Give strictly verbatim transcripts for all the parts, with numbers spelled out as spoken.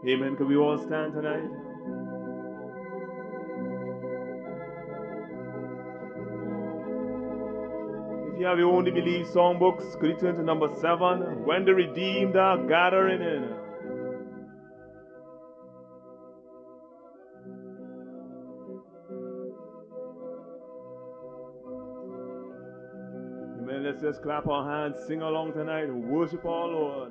Amen. Can we all stand tonight? If you have your Only Believe songbooks, could you turn to number seven? When the redeemed are gathering in. Amen. Let's just clap our hands, sing along tonight, and worship our Lord.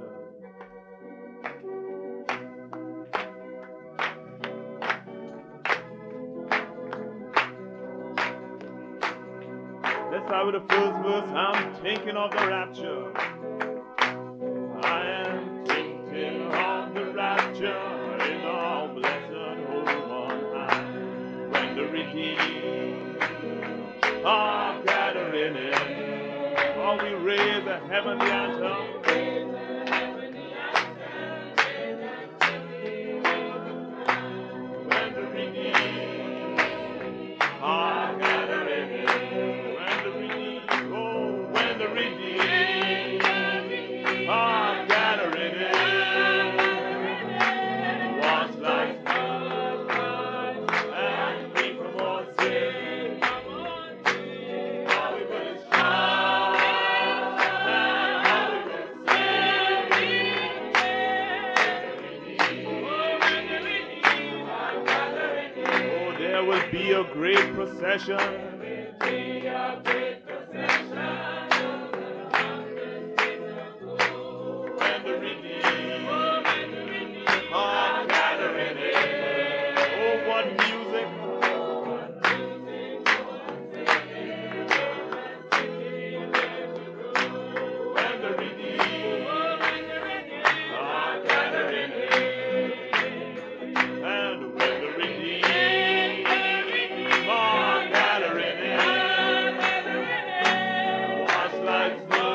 Let's start with the first verse. I'm thinking of the rapture. I am thinking of the rapture in our blessed home on high. When the redeemed are gathering in, while we raise a heavenly anthem. When the redeemed are gathering in, when the redeemed, oh, when the redeemed are gathering in, washed like snow and free from all sin. How we will shout and how we will sing. Oh, there will be a great procession. When the redeemed are gathering in. Oh, what music. When the redeemed are gathering in. And when the redeemed are gathering in, washed like snow.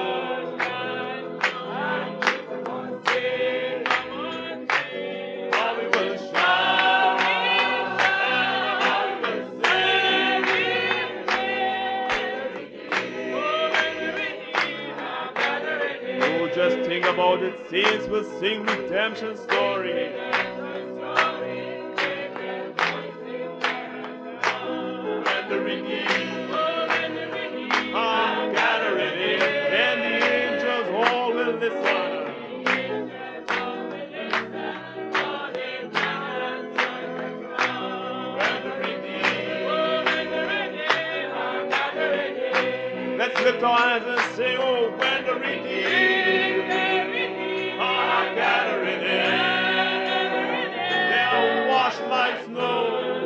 How we will shout and how we will sing. Oh, just think about it. Saints will sing redemption story. When the redeemed are gathering in, and the angels all will listen. When the redeemed, let's lift our hands and say, oh, when the redeemed are gathering in, they are washed like snow.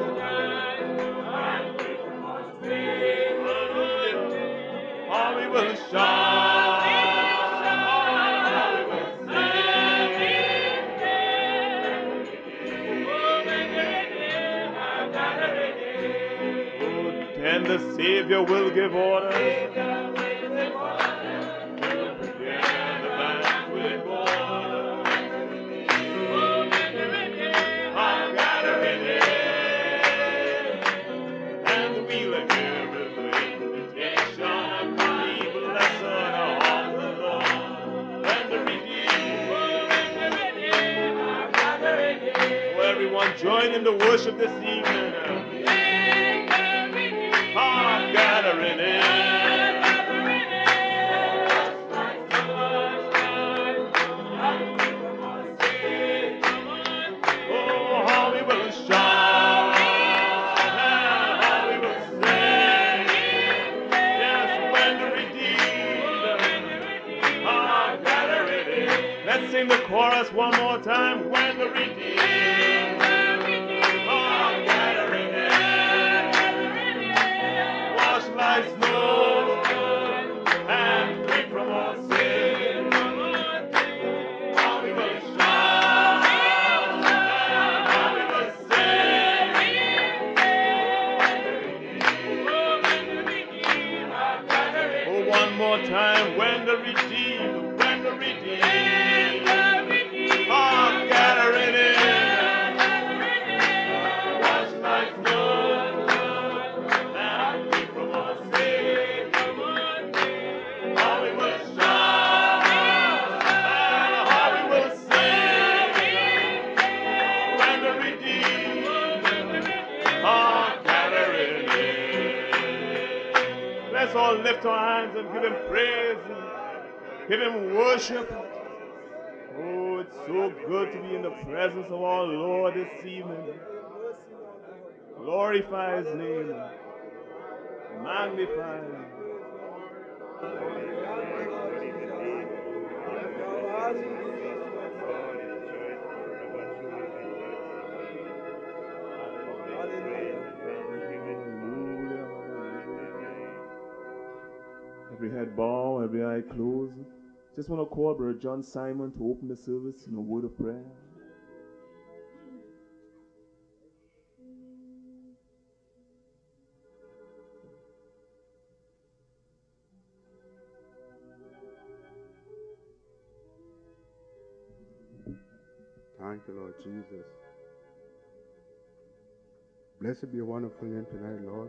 How we will shout, how we will sing. Oh, then the Savior will give orders. And the banquet orders are gathering in. And we'll hear his invitation. Be blessed of the Lord. When the redeemed are gathering in. Oh, everyone join in the worship this evening. Are gathering in. Oh, how we will shout and how we will sing. Yes, when the redeemed are gathering in. Let's sing the chorus one more time. When the redeemed are gathering in, washed like snow and free from all sin. How we will shout and how we will sing. Oh, one more time. When the redeemed, when the redeemed are gathering in, washed like snow and free from all sin. all lift our hands and give him praise and give him worship. Oh, it's so good to be in the presence of our Lord this evening. Glorify his name. Magnify him. Every head bow, every eye closed. Just want to call Brother John Simon to open the service in a word of prayer. Thank you, Lord Jesus. Blessed be your wonderful name tonight, Lord.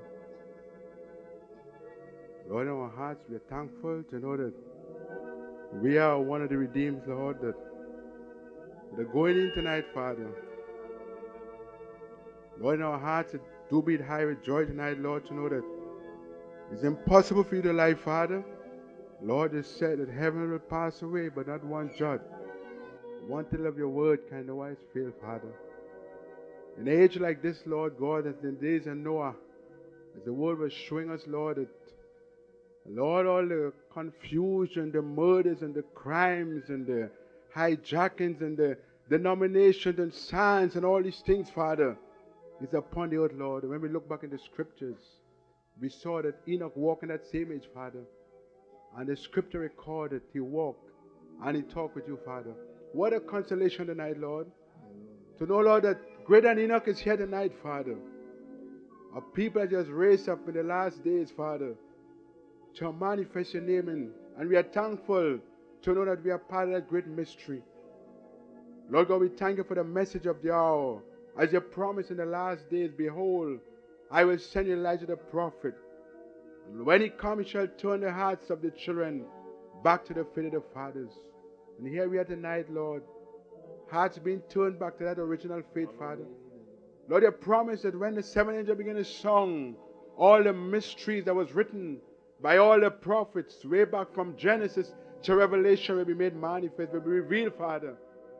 Lord, in our hearts, we are thankful to know that we are one of the redeemed, Lord, that they're going in tonight, Father. Lord, in our hearts, it do beat high with joy tonight, Lord, to know that it's impossible for you to lie, Father. Lord, you said that heaven will pass away, but not one jot. One tittle of your word can no wise fail, Father. In an age like this, Lord God, as in the days of Noah, as the word was showing us, Lord, that Lord, all the confusion, the murders and the crimes and the hijackings and the denominations and signs and all these things, Father, is upon the earth, Lord. And when we look back in the scriptures, we saw that Enoch walked in that same age, Father. And the scripture recorded he walked and he talked with you, Father. What a consolation tonight, Lord. To know, Lord, that greater than Enoch is here tonight, Father. A people just raised up in the last days, Father, to manifest your name in. And we are thankful to know that we are part of that great mystery. Lord God, we thank you for the message of the hour. As you promised in the last days, behold, I will send you Elijah the prophet. And when he comes, he shall turn the hearts of the children back to the faith of the fathers. And here we are tonight, Lord. Hearts being turned back to that original faith, Father. Lord, you promised that when the seven angels begin to song, all the mysteries that was written by all the prophets, way back from Genesis to Revelation, will be made manifest, will be revealed, Father.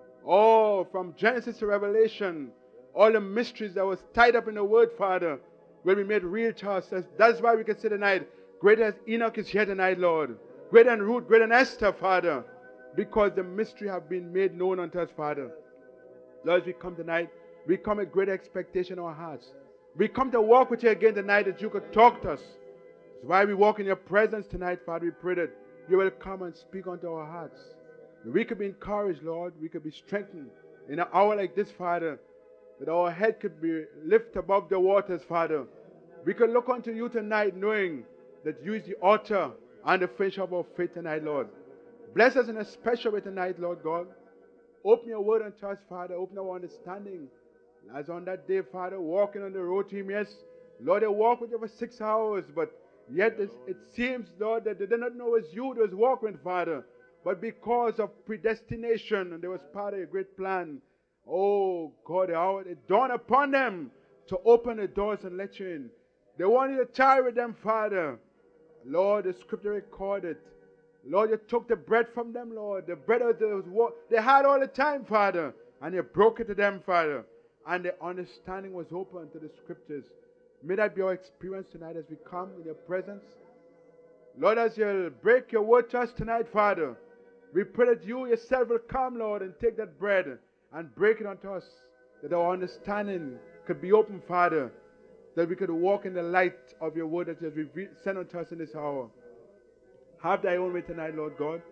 Oh, from Genesis to Revelation, all the mysteries that was tied up in the Word, Father, will be made real to us. That's why we can say tonight, greater as Enoch is here tonight, Lord. Greater than Ruth, greater than Esther, Father. Because the mystery have been made known unto us, Father. Lord, as we come tonight, we come with great expectation in our hearts. We come to walk with you again tonight that you could talk to us. That's why we walk in your presence tonight, Father. We pray that you will come and speak unto our hearts. That we could be encouraged, Lord. We could be strengthened in an hour like this, Father. That our head could be lifted above the waters, Father. We could look unto you tonight knowing that you is the author and the finisher of our faith tonight, Lord. Bless us in a special way tonight, Lord God. Open your word unto us, Father. Open our understanding. As on that day, Father, walking on the road to him, yes, Lord, they walked with you for six hours, but yet it seems, Lord, that they did not know it was you that was walking, Father. But because of predestination, and there was part of a great plan, oh, God, the hour, it dawned upon them to open the doors and let you in. They wanted to tarry with them, Father. Lord, the scripture recorded. Lord, you took the bread from them, Lord. The bread of the, they had all the time, Father. And you broke it to them, Father. And the understanding was open to the scriptures. May that be our experience tonight as we come in your presence. Lord, as you break your word to us tonight, Father, we pray that you yourself will come, Lord, and take that bread and break it unto us. That our understanding could be open, Father. That we could walk in the light of your word that you have sent unto us in this hour. Have thy own way tonight, Lord God.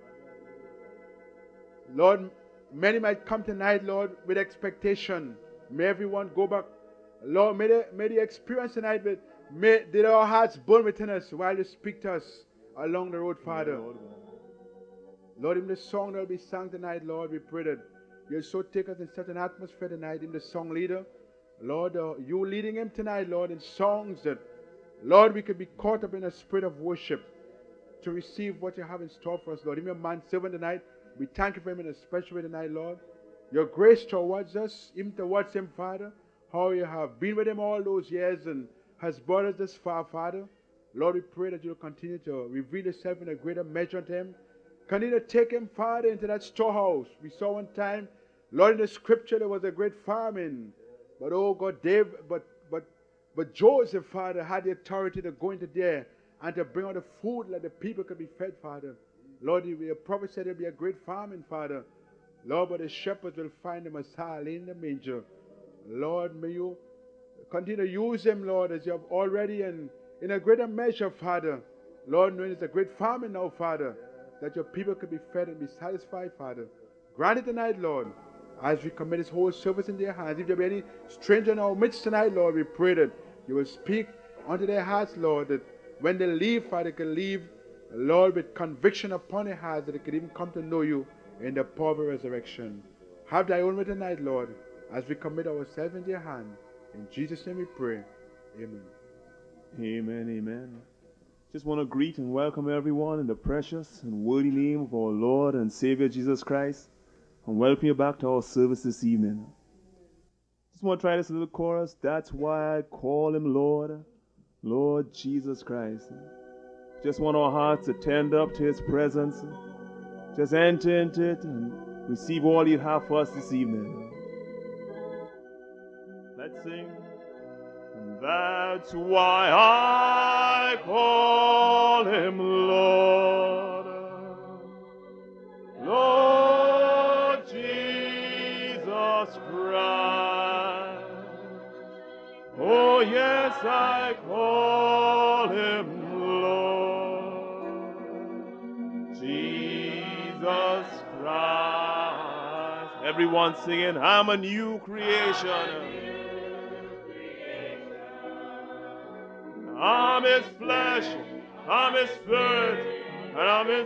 Lord, many might come tonight, Lord, with expectation. May everyone go back. Lord, may the, may the experience tonight, be, may did our hearts burn within us while you speak to us along the road, Father. Lord, Lord, in the song that will be sung tonight, Lord, we pray that you'll so take us in such an atmosphere tonight, in the song leader. Lord, uh, you leading him tonight, Lord, in songs that, Lord, we could be caught up in a spirit of worship to receive what you have in store for us, Lord. Even a man servant tonight, we thank you for him in a special way tonight, Lord. Your grace towards us, even towards him, Father. How you have been with him all those years and has brought us this far, Father. Lord, we pray that you'll continue to reveal yourself in a greater measure unto him. Continue to take him, Father, into that storehouse. We saw one time, Lord, in the scripture there was a great famine. But oh God, Dave, but but but Joseph, Father, had the authority to go into there and to bring out the food that the people could be fed, Father. Lord, the prophet said there'll be a great famine, Father. Lord, but the shepherds will find the Messiah laying in the manger. Lord, may you continue to use him, Lord, as you have already and in a greater measure, Father. Lord, knowing it's a great famine now, Father, that your people could be fed and be satisfied, Father. Grant it tonight, Lord, as we commit this whole service in their hands. If there be any stranger in our midst tonight, Lord, we pray that you will speak unto their hearts, Lord, that when they leave, Father, they can leave, Lord, with conviction upon their hearts, that they could even come to know you in the power of resurrection. Have thy own way tonight, Lord, as we commit ourselves in your hand. In Jesus' name we pray. Amen. Amen, amen. Just want to greet and welcome everyone in the precious and worthy name of our Lord and Savior Jesus Christ, and welcome you back to our service this evening. Just want to try this little chorus. That's why I call him Lord, Lord Jesus Christ. Just want our hearts to tend up to his presence. Just enter into it and receive all he'd have for us this evening. Let's sing. And that's why I call him Lord, Lord Jesus Christ. Oh yes, I call him Lord Jesus Christ. Everyone singing, I'm a new creation. I'm his flesh, I'm his spirit, and I'm his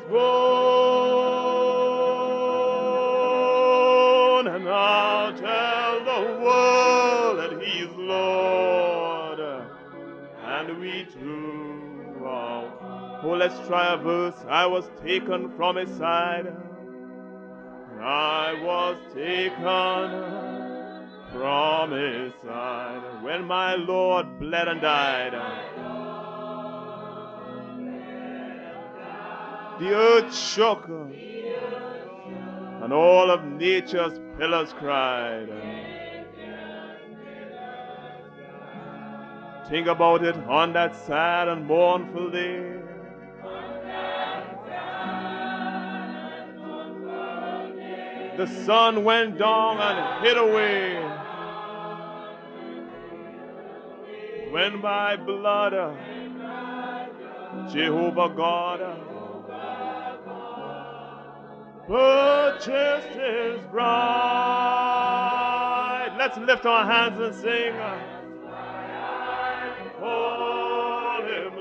bone. And I'll tell the world that he's Lord, and we too are. Oh, let's try a verse. I was taken from his side. I was taken from his side when my Lord bled and died. The earth shook, and all of nature's pillars cried. Think about it on that sad and mournful day. The sun went down and hid away. When by blood, Jehovah God purchased his bride. Let's lift our hands and sing. Call him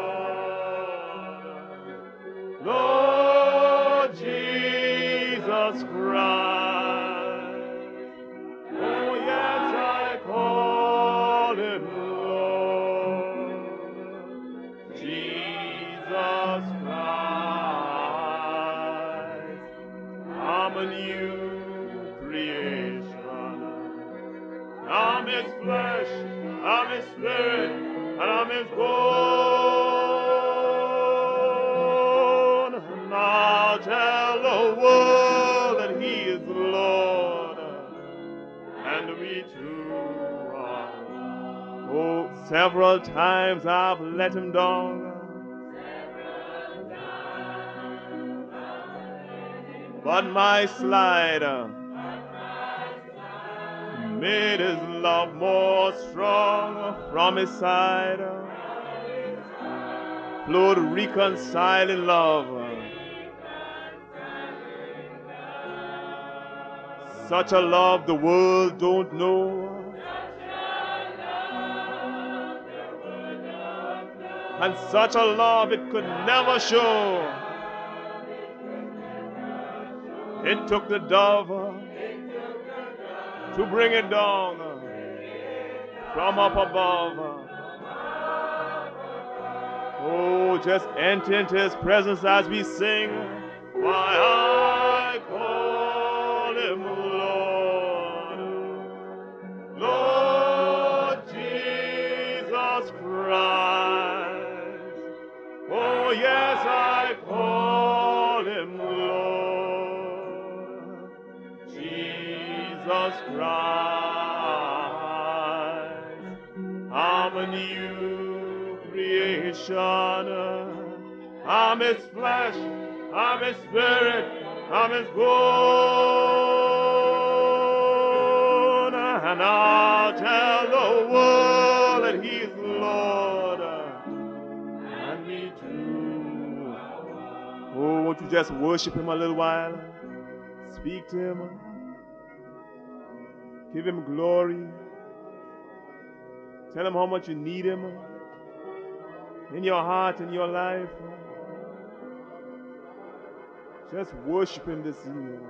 Lord, Lord Jesus Christ. Oh yes, I call him Lord Jesus Christ. I'm a new creation. I'm his flesh, I'm his spirit, and I'm his bone. And I'll tell the world that he is Lord, and we too are. Oh, several times I've let him down. But my slider made his love more strong. From his side flowed reconciling love. Such a love the world don't know, and such a love it could never show. It took the dove to bring it down from up above. Oh, just enter into his presence as we sing. Why I call him Lord, Lord Jesus Christ. Jesus Christ. I'm a new creation. I'm His flesh, I'm His spirit, I'm His bone. And I'll tell the world that He's Lord. And me too. Oh, won't you just worship Him a little while? Speak to Him. Give Him glory. Tell Him how much you need Him in your heart, in your life. Just worship Him this evening.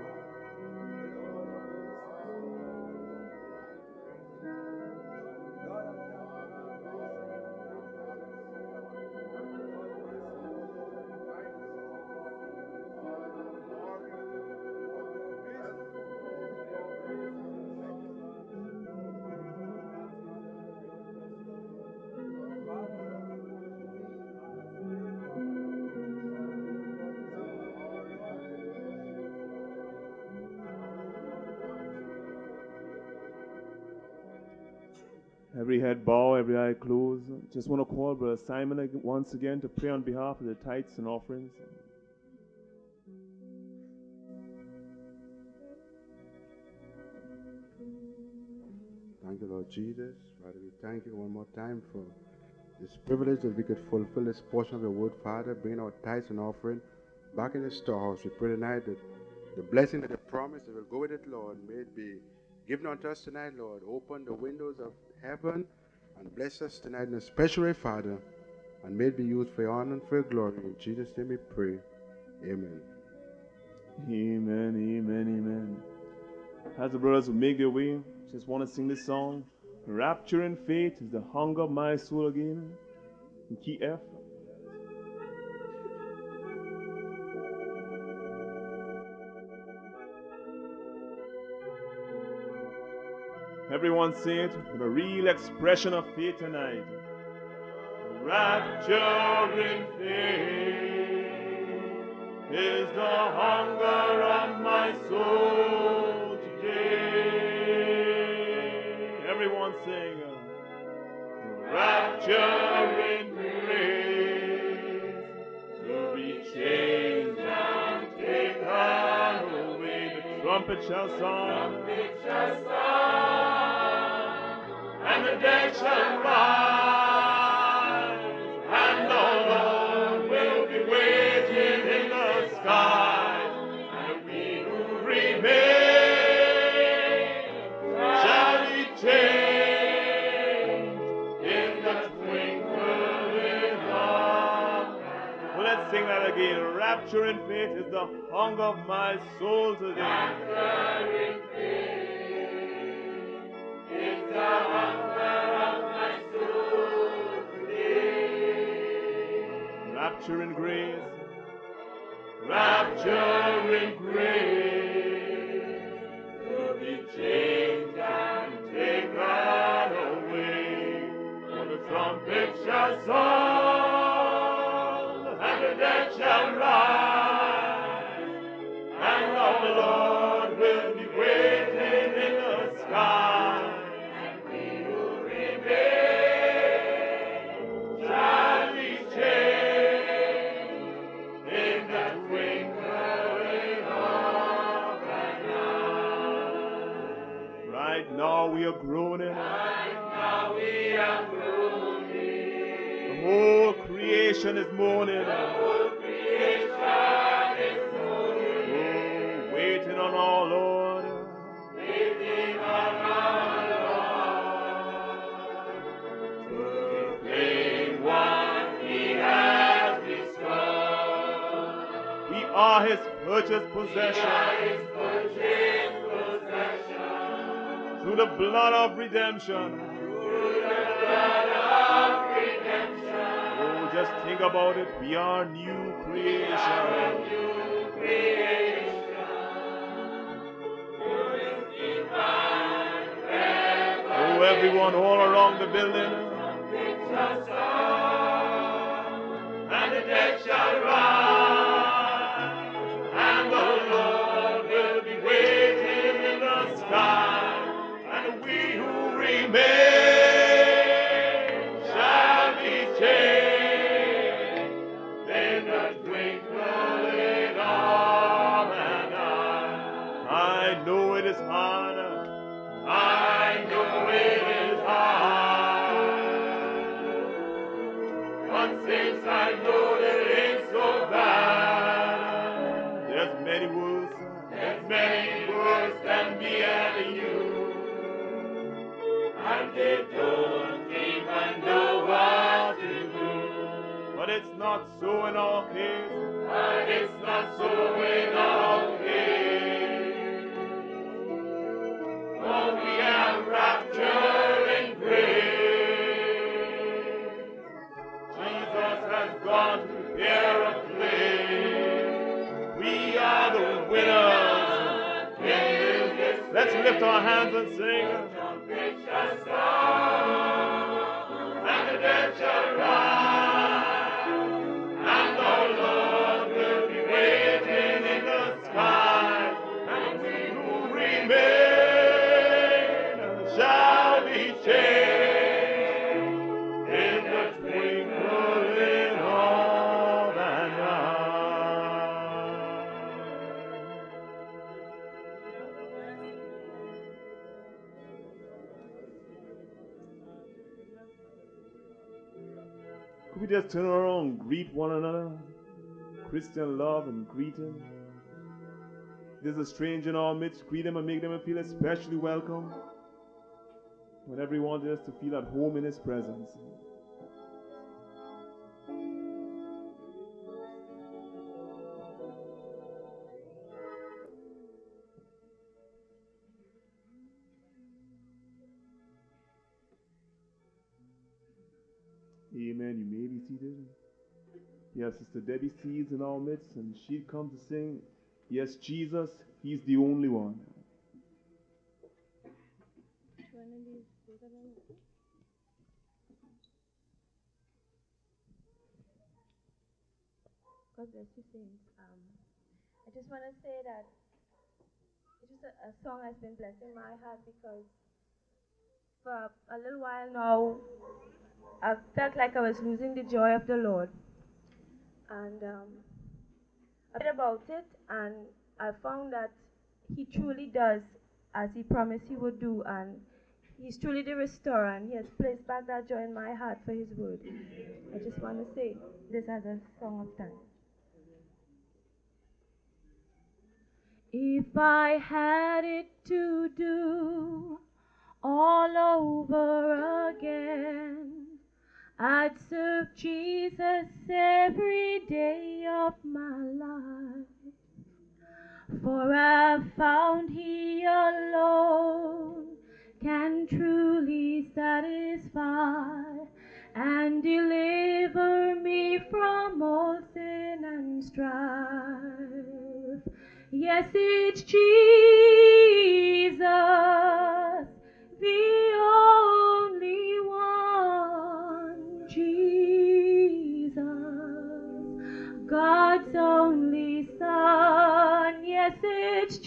Every head bow, every eye closed. Just want to call Brother Simon ag- once again to pray on behalf of the tithes and offerings. Thank you, Lord Jesus. Father, we thank you one more time for this privilege that we could fulfill this portion of your word, Father, bringing our tithes and offering back in the storehouse. We pray tonight that the blessing that the promise that will go with it, Lord, may it be given unto us tonight, Lord. Open the windows of heaven and bless us tonight in a special way, Father, and may it be used for your honor and for your glory. In Jesus' name we pray. Amen. Amen, amen, amen. As the brothers will make their way, just want to sing this song. Rapture and faith is the hunger of my soul again. In key F. Everyone say it with a real expression of faith tonight. Rapture in faith is the hunger of my soul today. Everyone sing. Rapture in grace to be changed and taken away. The trumpet shall sound. And the dead shall rise, and the Lord will be waiting in the skies, and we who remain shall be changed in the twinkling of. Well, let's sing that again. Rapture in faith is the hunger of my soul today. Rapture in faith is the hunger of my soul today. Rapture in grace, rapture in grace, to be changed and taken away. For the trumpet shall sound, and the dead shall rise, and the Lord will be waiting in the sky. Now we are groaning. Right now we are groaning. The whole creation is mourning. The whole creation is mourning. Oh, waiting on our Lord. Waiting on our Lord. To claim what He has bestowed. We are His purchased possession. We are His purchased possession. Through the blood of redemption. Through the blood of redemption. Oh, just think about it. We are new creation. We are a new creation. Through His divine revelation. Oh, everyone all around the building. And the dead shall rise. And the Lord will be waiting in the sky. hard. I know it is hard. But since I know that it's so bad, there's many worse, there's many worse than me and you. And they don't even know what to do. But it's not so in our case. But it's not so in our case. For we have rapture in grace. Jesus has gone to prepare a place. We are the winners in this. Let's lift our hands and sing. And the dead shall rise, and the Lord will be waiting in the sky, and we who remain shall be changed in the twinkling of an eye. Could we just turn around and greet one another? Christian love and greeting. If there's a stranger in our midst, greet them and make them feel especially welcome. When everyone wants us to feel at home in his presence. Amen. You may be seated. We have Sister Debbie Seeds in our midst, and she'll come to sing, yes, Jesus, He's the only one. God bless you, saints. Um, I just want to say that it is a, a song that's been blessing my heart because for a little while now, I felt like I was losing the joy of the Lord. And um, I read about it, and I found that He truly does as He promised He would do, and He's truly the restorer, and He has placed back that joy in my heart for His word. I just want to say this as a song of thanks. If I had it to do all over again, I'd serve Jesus every day of my life. For I've found He alone can truly satisfy and deliver me from all sin and strife. Yes, it's Jesus, the only one, Jesus, God's only Son. Yes, it's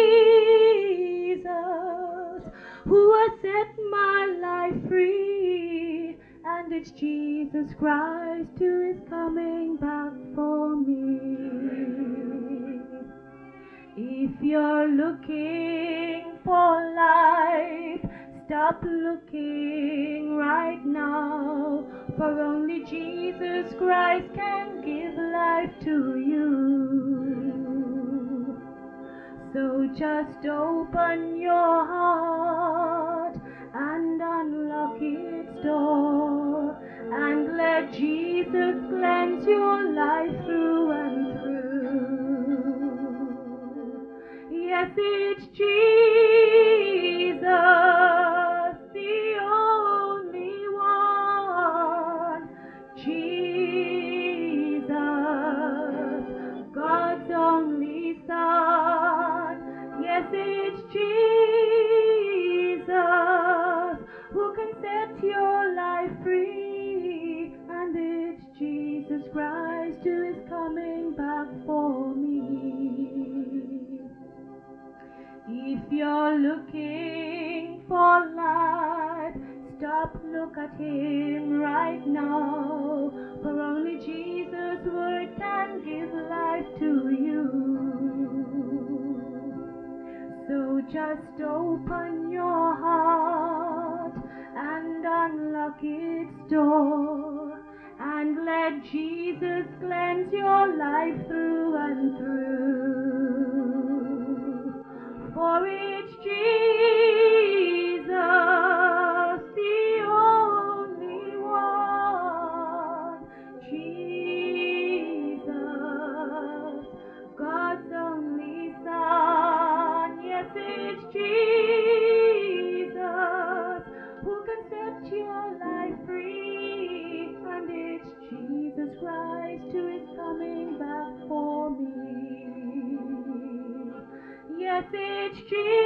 Jesus who has set my life free, and it's Jesus Christ who is coming back for me. If you're looking for life, stop looking right now, for only Jesus Christ can give life to you. So just open your heart and unlock its door, and let Jesus cleanse your life through and through. Yes, it's Jesus, the only one, Jesus, God's only Son. Yes, it's Jesus who can set your life free, and it's Jesus Christ who is coming back for me. If you're looking for life, stop, look at Him right now, for only Jesus' word can give life to you. So just open your heart and unlock its door, and let Jesus cleanse your life through and through. For it's Jesus, the only one, Jesus, God's only Son. Yes, it's Jesus who can set your life free, and it's Jesus Christ who is coming back for me. Yes, it's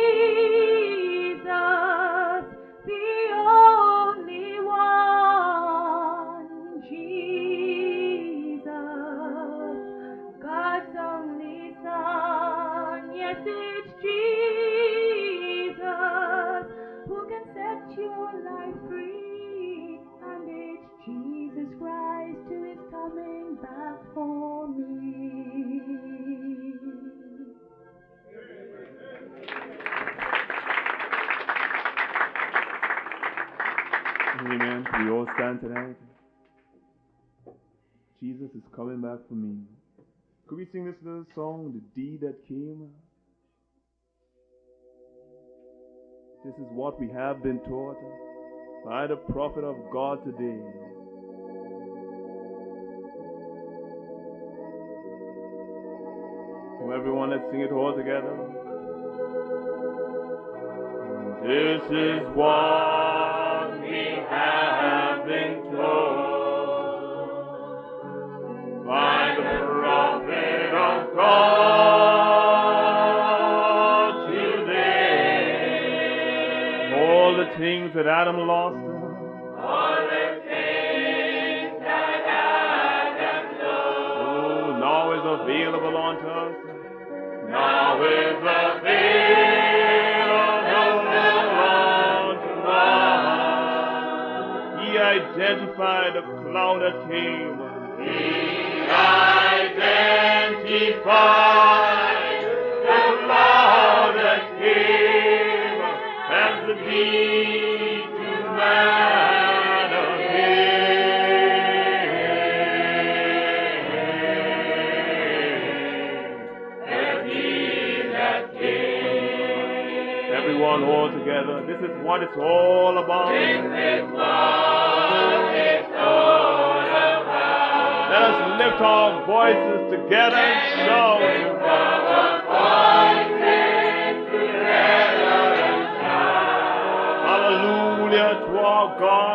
Jesus, the only one, Jesus, God's only Son. Yes, it's Jesus who can set your life free, and it's Jesus Christ who is coming back for me. Amen. We all stand tonight. Jesus is coming back for me. Could we sing this little song, The Deed That Came? This is what we have been taught by the prophet of God today. So everyone, let's sing it all together. This is what we have been told by the prophet of God today. All the things that Adam lost, all the things that Adam lost, oh, now is available unto us. Now is available unto us. He identified the cloud that came. He identified the cloud that came as the deed to man again. The deed that came. Everyone all together, this is what it's all about. This is what it's all about. Let us lift our voices together and shout. Lift our voices together and shout. Hallelujah to our God.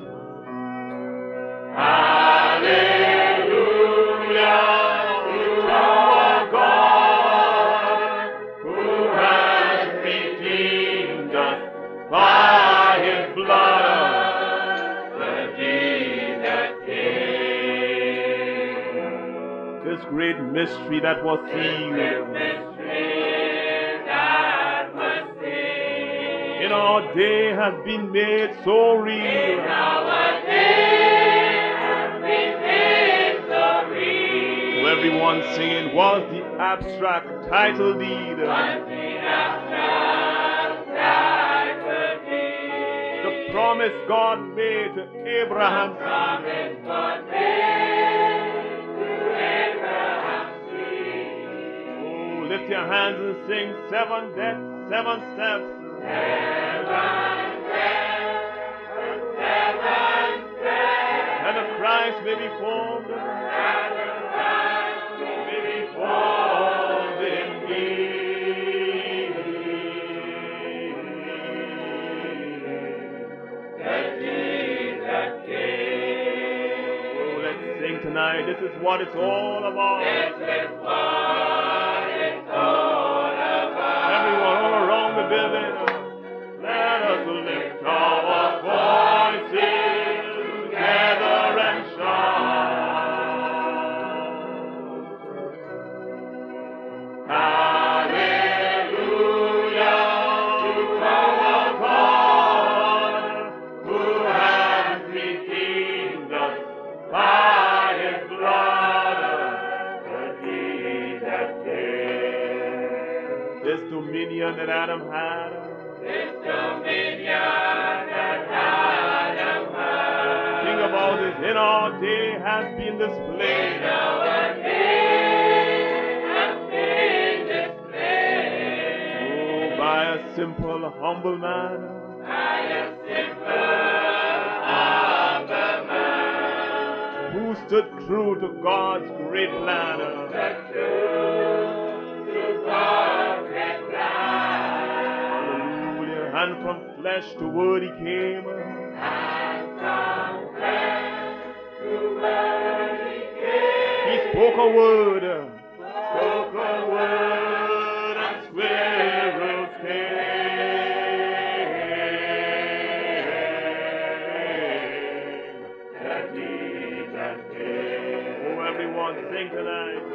Hallelujah to our God, who has redeemed us by His blood. The deed that came. This great mystery that was seen. This mystery that was seen. In our day has been made so real. In our day has been made so real. To everyone singing was the abstract title deed. Was the abstract title deed. The promise God made to Abraham. The promise God made to Abraham. Lift your hands and sing seven deaths, seven steps. Seven steps, seven steps. And the Christ may be formed. And the Christ may be formed indeed. The deed that came. Oh, let's sing tonight. This is what it's all about. This is what it's all about. Everyone all around the building, let us lift our voices together and shout. Hallelujah to our God, who has redeemed us by His blood. The deed that came. This dominion that Adam had our day has been displayed. Our day has been displayed. Oh, by a simple, humble man. By a simple, humble man. Who stood true to God's great plan. Stood true to God's great plan. Hallelujah. And from flesh to word he came. And from flesh to word he came. He spoke a word. Spoke a word and squirrels came. That Jesus came. Oh, everyone sing tonight.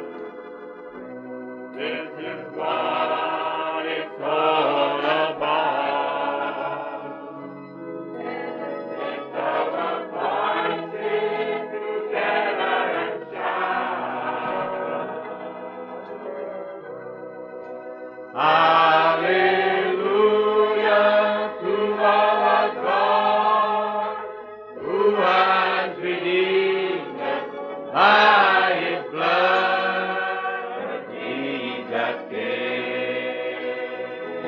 This is what it's all about. Lift our voices together and shout. Hallelujah to our God, who has redeemed us by his blood. Jesus came.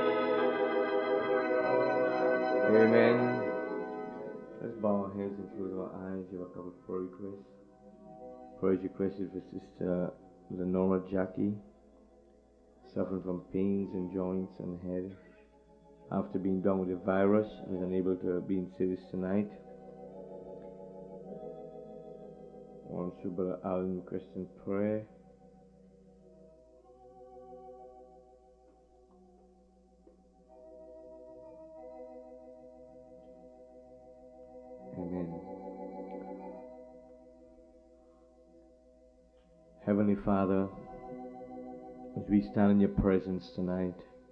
Amen. Let's bow our heads and close our eyes. You have a couple of prayer requests. Prayer request is for Sister Lenora Jackie, suffering from pains in joints and head. After being down with the virus, was unable to be in service tonight. Also, Brother Alan Christian prayer. Amen. Heavenly Father, as we stand in your presence tonight,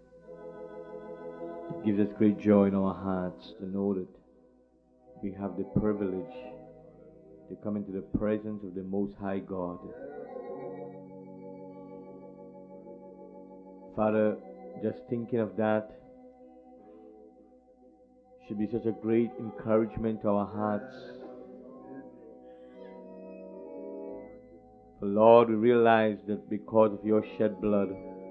it gives us great joy in our hearts to know that we have the privilege to come into the presence of the Most High God. Father, just thinking of that should be such a great encouragement to our hearts. For Lord, we realize that because of your shed blood,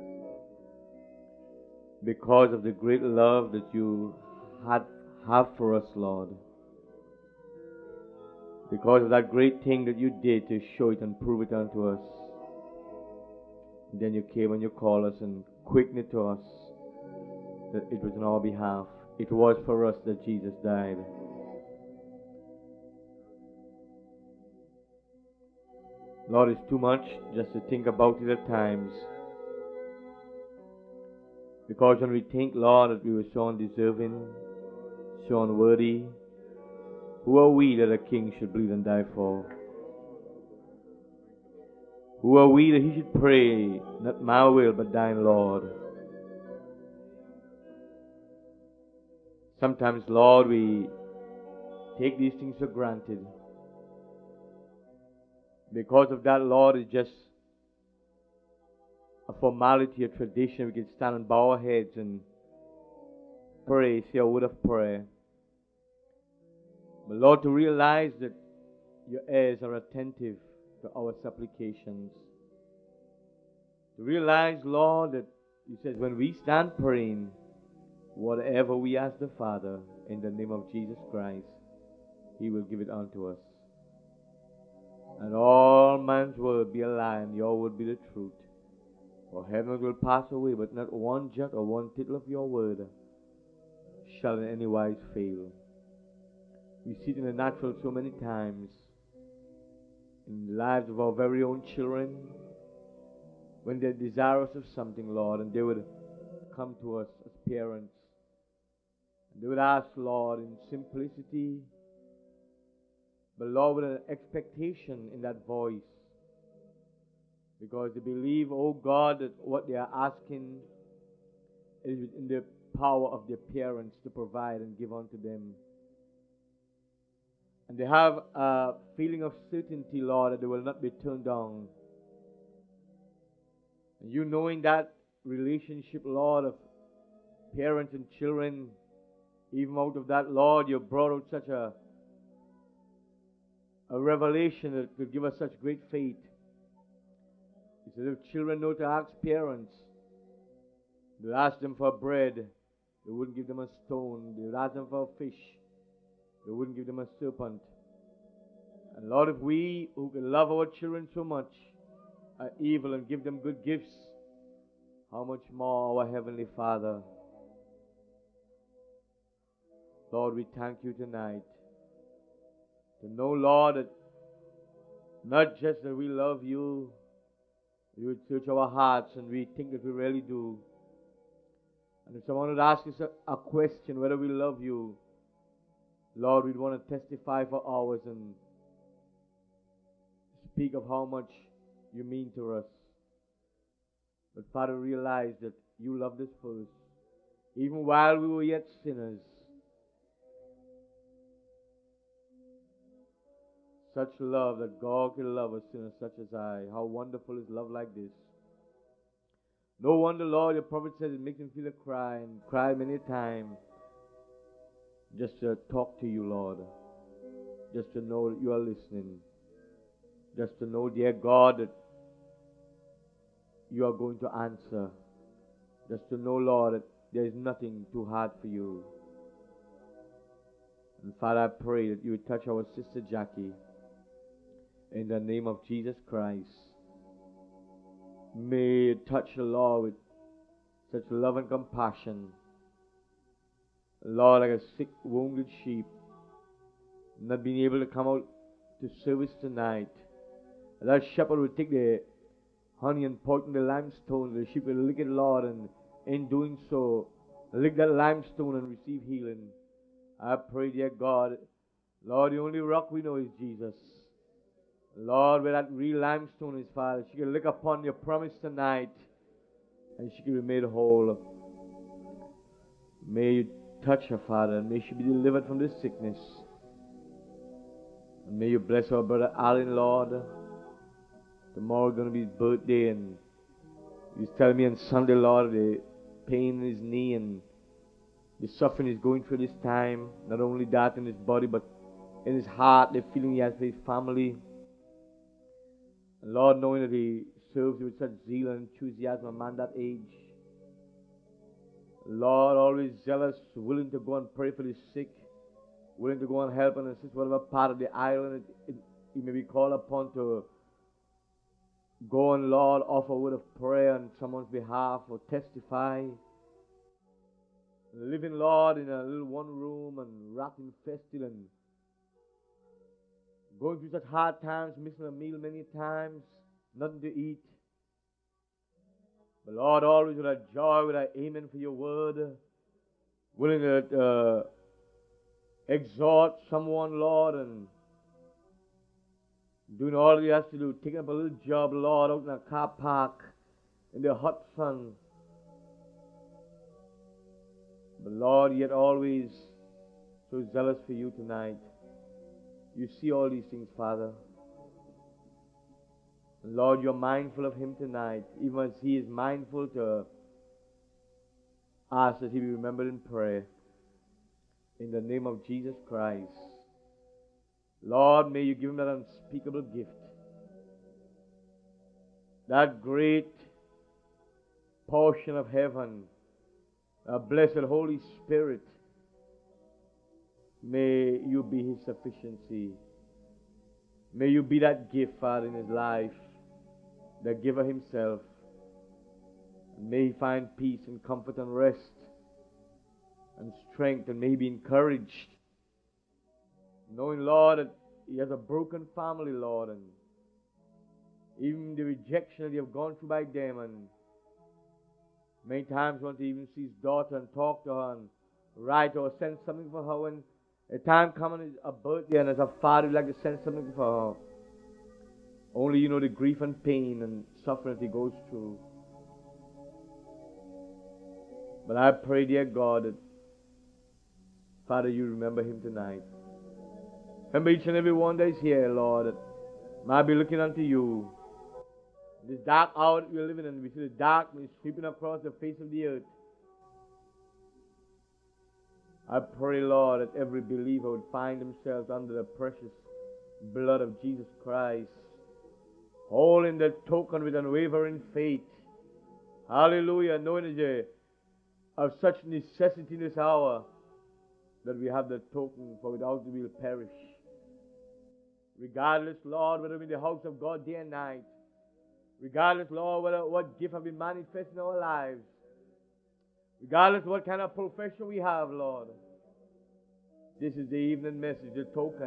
because of the great love that you had have for us, Lord, because of that great thing that you did to show it and prove it unto us, and then you came and you called us and quickened it to us that it was on our behalf. It was for us that Jesus died. Lord, it's too much just to think about it at times. Because when we think, Lord, that we were so undeserving, so unworthy, who are we that a king should bleed and die for? Who are we that he should pray, not my will, but thine, Lord? Sometimes, Lord, we take these things for granted. Because of that, Lord, it's just a formality, a tradition. We can stand and bow our heads and pray, say a word of prayer. But Lord, to realize that your ears are attentive to our supplications. To realize, Lord, that you said when we stand praying, whatever we ask the Father in the name of Jesus Christ, he will give it unto us. And all man's word be a lie, and your word be the truth. For heaven will pass away, but not one jot or one tittle of your word shall in any wise fail. We see it in the natural so many times, in the lives of our very own children, when they're desirous of something, Lord, and they would come to us as parents. And they would ask, Lord, in simplicity, but Lord, with an expectation in that voice. Because they believe, oh God, that what they are asking is within the power of their parents to provide and give unto them. And they have a feeling of certainty, Lord, that they will not be turned down. And you knowing that relationship, Lord, of parents and children, even out of that, Lord, you brought out such a, a revelation that could give us such great faith. He said, if children know to ask parents, they would ask them for bread, they wouldn't give them a stone. They would ask them for a fish, they wouldn't give them a serpent. And Lord, if we who can love our children so much are evil and give them good gifts, how much more our Heavenly Father. Lord, we thank you tonight to know, Lord, that not just that we love you, you would search our hearts, and we think that we really do. And if someone would ask us a, a question whether we love you, Lord, we'd want to testify for hours and speak of how much you mean to us. But Father, realize that you loved us first, even while we were yet sinners. Such love that God can love a sinner such as I. How wonderful is love like this. No wonder, Lord, your prophet says it makes him feel a cry, and cry many a time. Just to talk to you, Lord. Just to know that you are listening. Just to know, dear God, that you are going to answer. Just to know, Lord, that there is nothing too hard for you. And Father, I pray that you would touch our sister Jackie in the name of Jesus Christ. May you touch the Lord with such love and compassion. Lord, like a sick, wounded sheep, not being able to come out to service tonight. That shepherd would take the honey and pour it in the limestone. The sheep would lick it, Lord, and in doing so, lick that limestone and receive healing. I pray, dear God, Lord, the only rock we know is Jesus. Lord, where that real limestone is, Father, she can look upon your promise tonight, and she can be made whole. May you touch her, Father, and may she be delivered from this sickness. And may you bless our brother Alan, Lord. Tomorrow is going to be his birthday, and he's telling me on Sunday, Lord, the pain in his knee and the suffering he's going through this time. Not only that in his body, but in his heart, the feeling he has for his family. And Lord, knowing that he serves you with such zeal and enthusiasm, a man that age. Lord, always zealous, willing to go and pray for the sick, willing to go and help and assist whatever part of the island it, it, he may be called upon to go and, Lord, offer a word of prayer on someone's behalf or testify. Living, Lord, in a little one room and rat infested and going through such hard times, missing a meal many times, nothing to eat. But Lord, always with a joy, with a amen for your word, willing to uh, exhort someone, Lord, and doing all he has to do, taking up a little job, Lord, out in a car park in the hot sun. But Lord, yet always so zealous for you tonight. You see all these things, Father. And Lord, you're mindful of him tonight, even as he is mindful to ask that he be remembered in prayer. In the name of Jesus Christ. Lord, may you give him that unspeakable gift. That great portion of heaven, a blessed Holy Spirit. May you be his sufficiency. May you be that gift, Father, in his life, the giver himself. May he find peace and comfort and rest and strength, and may he be encouraged, knowing, Lord, that he has a broken family, Lord, and even the rejection that you have gone through by them, and many times want to even see his daughter and talk to her and write or send something for her when a time comes on a birthday, and as a father you'd like to send something for her. Only you know the grief and pain and suffering that he goes through. But I pray, dear God, that Father, you remember him tonight. Remember each and every one that is here, Lord, that might be looking unto you. This dark hour that we're living in, we see the darkness sweeping across the face of the earth. I pray, Lord, that every believer would find themselves under the precious blood of Jesus Christ, holding the token with unwavering faith. Hallelujah, knowing the of such necessity in this hour that we have the token, for without it we will perish. Regardless, Lord, whether we're in the house of God day and night, regardless, Lord, whether what gift have been manifest in our lives, regardless what kind of profession we have, Lord, this is the evening message, the token.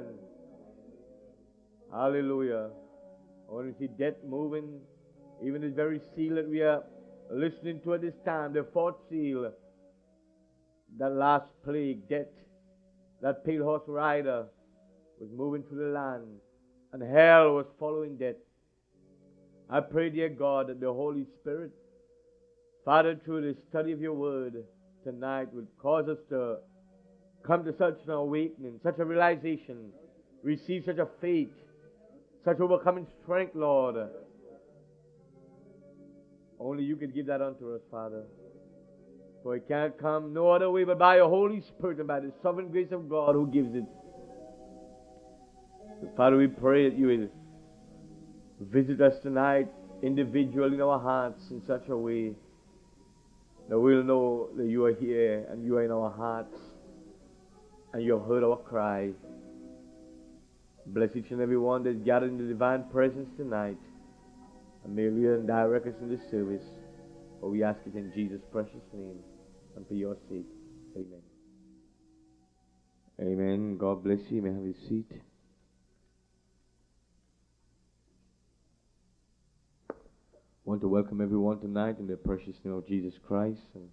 Hallelujah. I want to see death moving, even this very seal that we are listening to at this time, the fourth seal, that last plague, death, that pale horse rider was moving through the land, and hell was following death. I pray, dear God, that the Holy Spirit, Father, through the study of your word tonight, would cause us to come to such an awakening, such a realization, receive such a faith, such overcoming strength, Lord. Only you can give that unto us, Father. For it can't come no other way but by your Holy Spirit and by the sovereign grace of God who gives it. So, Father, we pray that you will visit us tonight, individually in our hearts, in such a way that we'll know that you are here and you are in our hearts and you have heard our cry. Bless each and every one that's gathered in the divine presence tonight. And may you lead and direct us in this service. For we ask it in Jesus' precious name and for your sake. Amen. Amen. God bless you. You may have your seat. I want to welcome everyone tonight in the precious name of Jesus Christ. And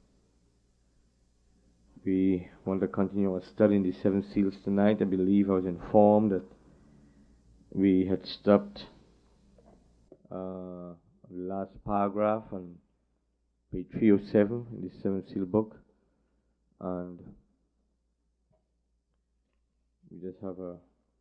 we want to continue our study in the seven seals tonight. I believe I was informed that we had stopped uh, the last paragraph on page three oh seven in the seven seal book, and we just have a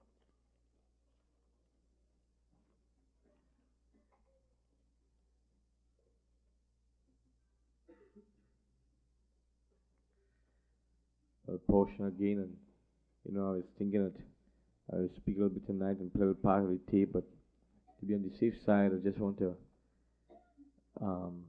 a portion again. And you know, I was thinking that I will speak a little bit tonight and play with part of the tape, but to be on the safe side, I just want to um,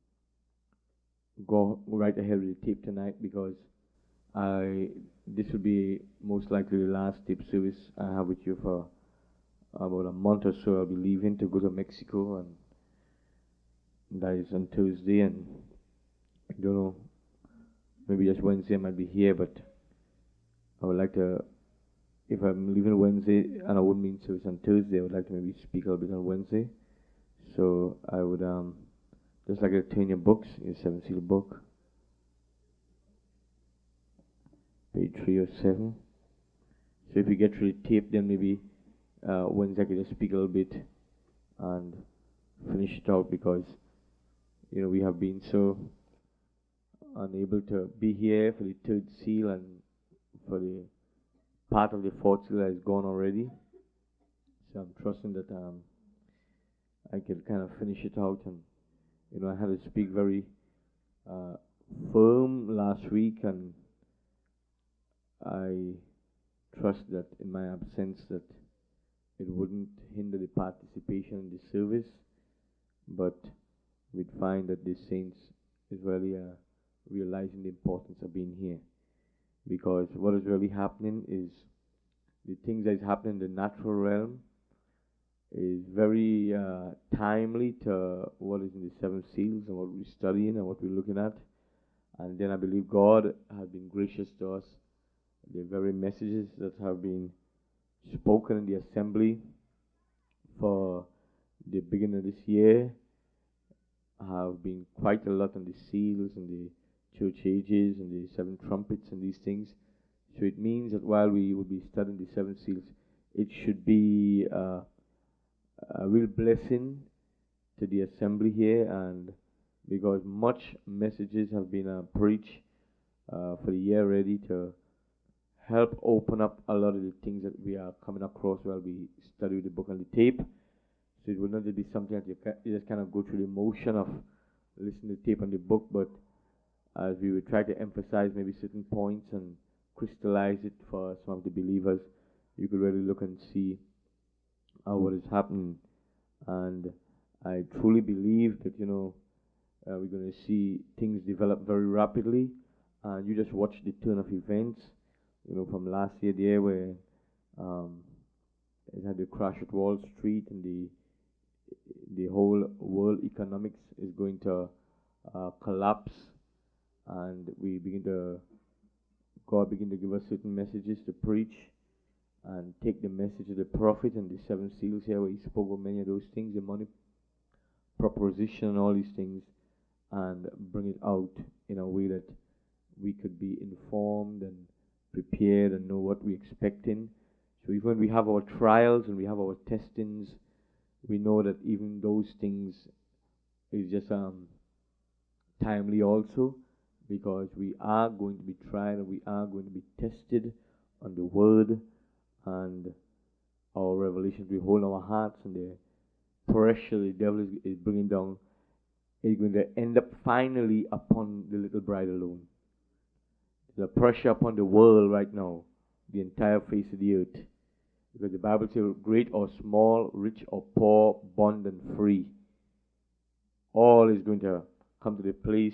go right ahead with the tape tonight, because I this will be most likely the last tape service I have with you for about a month or so. I'll be leaving to go to Mexico, and that is on Tuesday, and I don't know, maybe just Wednesday I might be here, but I would like to, if I'm leaving Wednesday and I wouldn't mean service on Tuesday, I would like to maybe speak a little bit on Wednesday. So I would um, just like to turn your books, your seven seal book, page three oh seven. So if you get through the tape, then maybe uh, Wednesday I could just speak a little bit and finish it out, because you know we have been so unable to be here for the third seal and for the part of the fourth seal that is gone already. So I'm trusting that um, I can kind of finish it out. And you know, I had to speak very uh, firm last week, and I trust that in my absence that it wouldn't hinder the participation in the service, but we'd find that the saints is really uh, realizing the importance of being here, because what is really happening is the things that is happening in the natural realm is very uh, timely to what is in the seven seals and what we're studying and what we're looking at. And then I believe God has been gracious to us. The very messages that have been spoken in the assembly for the beginning of this year have been quite a lot on the seals and the church ages and the seven trumpets and these things. So it means that while we will be studying the seven seals, it should be uh, a real blessing to the assembly here, and because much messages have been uh, preached uh, for the year already to help open up a lot of the things that we are coming across while we study the book on the tape. So it will not just be something that you, ca- you just kind of go through the motion of listening to the tape on the book, but as we would try to emphasize maybe certain points and crystallize it for some of the believers, you could really look and see uh, what is happening. And I truly believe that, you know, uh, we're going to see things develop very rapidly. And you just watch the turn of events, you know, from last year there where um, it had the crash at Wall Street, and the the whole world economics is going to uh, collapse, and we begin to God begin to give us certain messages to preach, and take the message of the prophet and the seven seals here where he spoke of many of those things, the money proposition and all these things, and bring it out in a way that we could be informed and prepared and know what we're expecting. So even when we have our trials and we have our testings, we know that even those things is just um, timely also, because we are going to be tried and we are going to be tested on the word, and our revelations we hold in our hearts, and the pressure the devil is, is bringing down is going to end up finally upon the little bride alone. The pressure upon the world right now, the entire face of the earth. Because the Bible says, great or small, rich or poor, bond and free, all is going to come to the place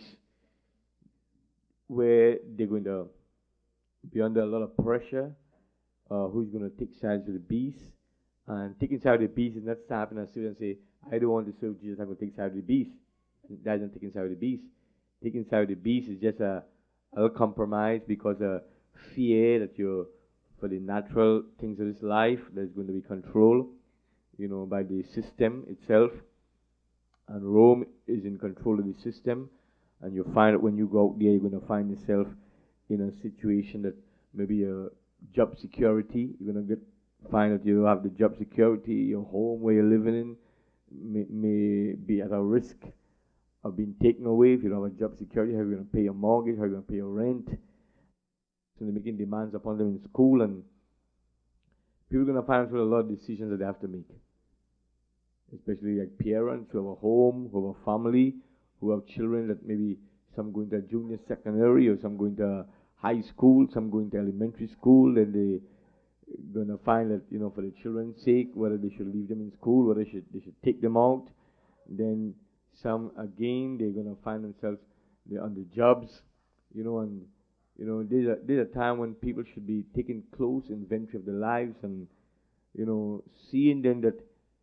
where they're going to be under a lot of pressure. Uh, who's going to take sides with the beast? And taking sides with the beast is not stopping us and say, I don't want to serve Jesus, I'm going to take sides with the beast. That's not taking sides with the beast. Taking sides with the beast is just a, a little compromise because of fear that you're, for the natural things of this life, there's going to be control, you know, by the system itself. And Rome is in control of the system. And you find that when you go out there, you're going to find yourself in a situation that maybe a job security, you're going to get find that you have the job security, your home where you're living in may, may be at a risk of being taken away. If you don't have a job security, how are you going to pay your mortgage, how are you going to pay your rent? So they're making demands upon them in school, and people are going to find out a lot of decisions that they have to make, especially like parents who have a home, who have a family, who have children that maybe some going to junior secondary, or some going to high school, some going to elementary school, and they going to find that, you know, for the children's sake, whether they should leave them in school, whether they should, they should take them out. Then some, again, they're going to find themselves they're on the jobs, you know, and, you know, there's a, there's a time when people should be taking close inventory of their lives and, you know, seeing then that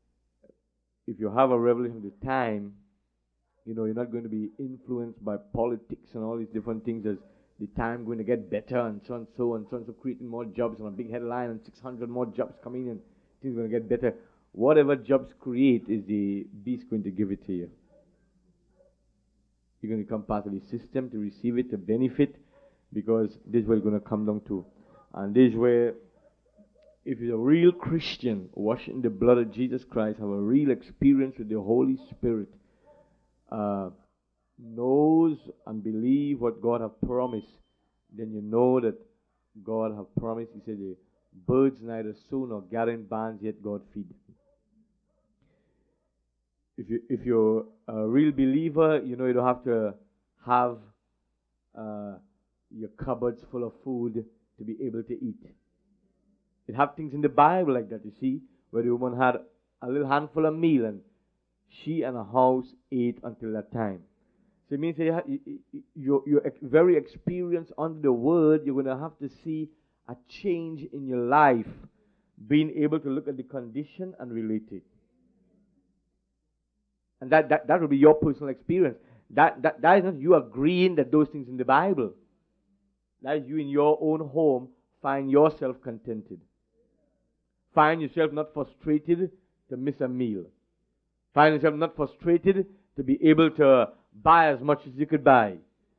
if you have a revelation of the time, you know, you're not going to be influenced by politics and all these different things as the time going to get better and so and so and so and so, creating more jobs and a big headline and six hundred more jobs coming and things are going to get better. Whatever jobs create is the beast going to give it to you. You're going to become part of the system to receive it, to benefit, because this is what it's going to come down to. And this is where, if you're a real Christian, washed in the blood of Jesus Christ, have a real experience with the Holy Spirit, uh, knows and believe what God have promised, then you know that God have promised. He said the birds neither sow nor gather in barns, yet God feed. If you if you're a real believer, you know you don't have to have uh, your cupboards full of food to be able to eat. It have things in the Bible like that, you see, where the woman had a little handful of meal and she and her house ate until that time. So it means that you're, you're very experienced under the word. You're going to have to see a change in your life, being able to look at the condition and relate it. And that, that, that will be your personal experience. That, that, that is not you agreeing that those things in the Bible. That is you in your own home find yourself contented. Find yourself not frustrated to miss a meal. Find yourself not frustrated to be able to buy as much as you could buy.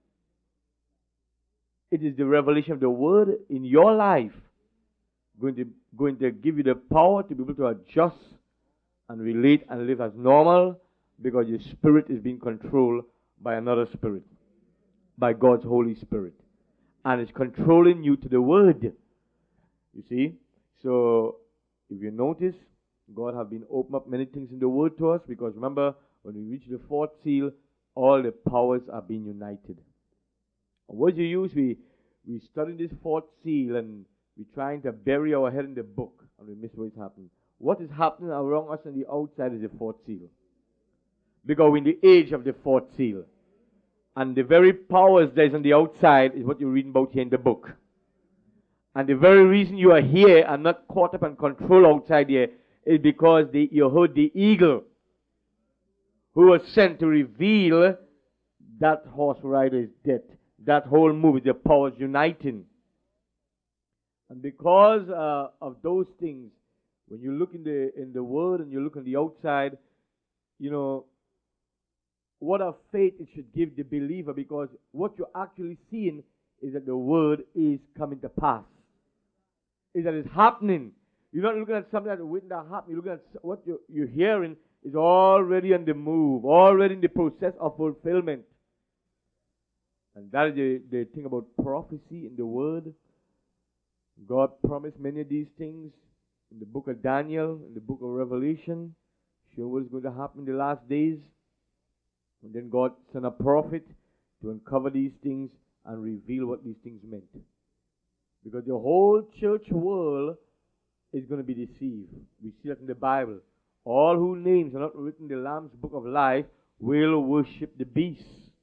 It is the revelation of the word in your life going to, going to give you the power to be able to adjust and relate and live as normal, because your spirit is being controlled by another spirit, by God's Holy Spirit. And it's controlling you to the word. You see? So, if you notice, God have been opening up many things in the word to us, because remember, when we reach the fourth seal, all the powers are being united. And what you use, we, we study this fourth seal and we're trying to bury our head in the book and we miss what's happened. what is happening around us on the outside is the fourth seal. Because we're in the age of the fourth seal. And the very powers that is on the outside is what you're reading about here in the book. And the very reason you are here and not caught up and controlled outside here is because the, you heard the eagle who was sent to reveal that horse rider is dead. That whole movie, the powers uniting. And because uh, of those things, when you look in the in the Word and you look on the outside, you know, what a faith it should give the believer, because what you're actually seeing is that the Word is coming to pass. Is that it's happening. You're not looking at something that's waiting to happen. You're looking at what you're, you're hearing is already on the move, already in the process of fulfillment. And that is the, the thing about prophecy in the Word. God promised many of these things in the book of Daniel, in the book of Revelation, showing what is going to happen in the last days. And then God sent a prophet to uncover these things and reveal what these things meant. Because the whole church world is going to be deceived. We see that in the Bible. All whose names are not written in the Lamb's book of life will worship the beast.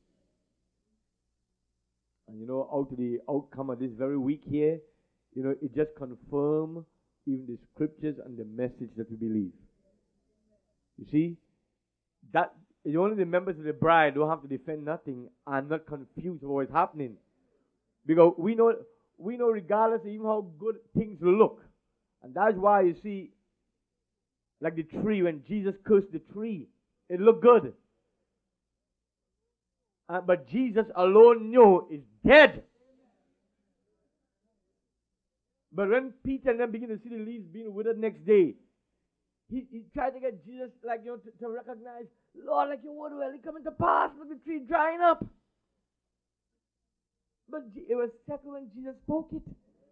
And you know, out of the outcome of this very week here, you know, it just confirms even the scriptures and the message that we believe. You see, that is only the members of the bride don't have to defend nothing and not confused about what's happening. Because we know, we know regardless of even how good things look. And that's why you see, like the tree, when Jesus cursed the tree, it looked good. Uh, but Jesus alone knew it's dead. But when Peter and them begin to see the leaves being withered next day, he, he tried to get Jesus, like, you know, to, to recognize, Lord, like your word will coming to pass, but the tree drying up. But it was settled when Jesus spoke it.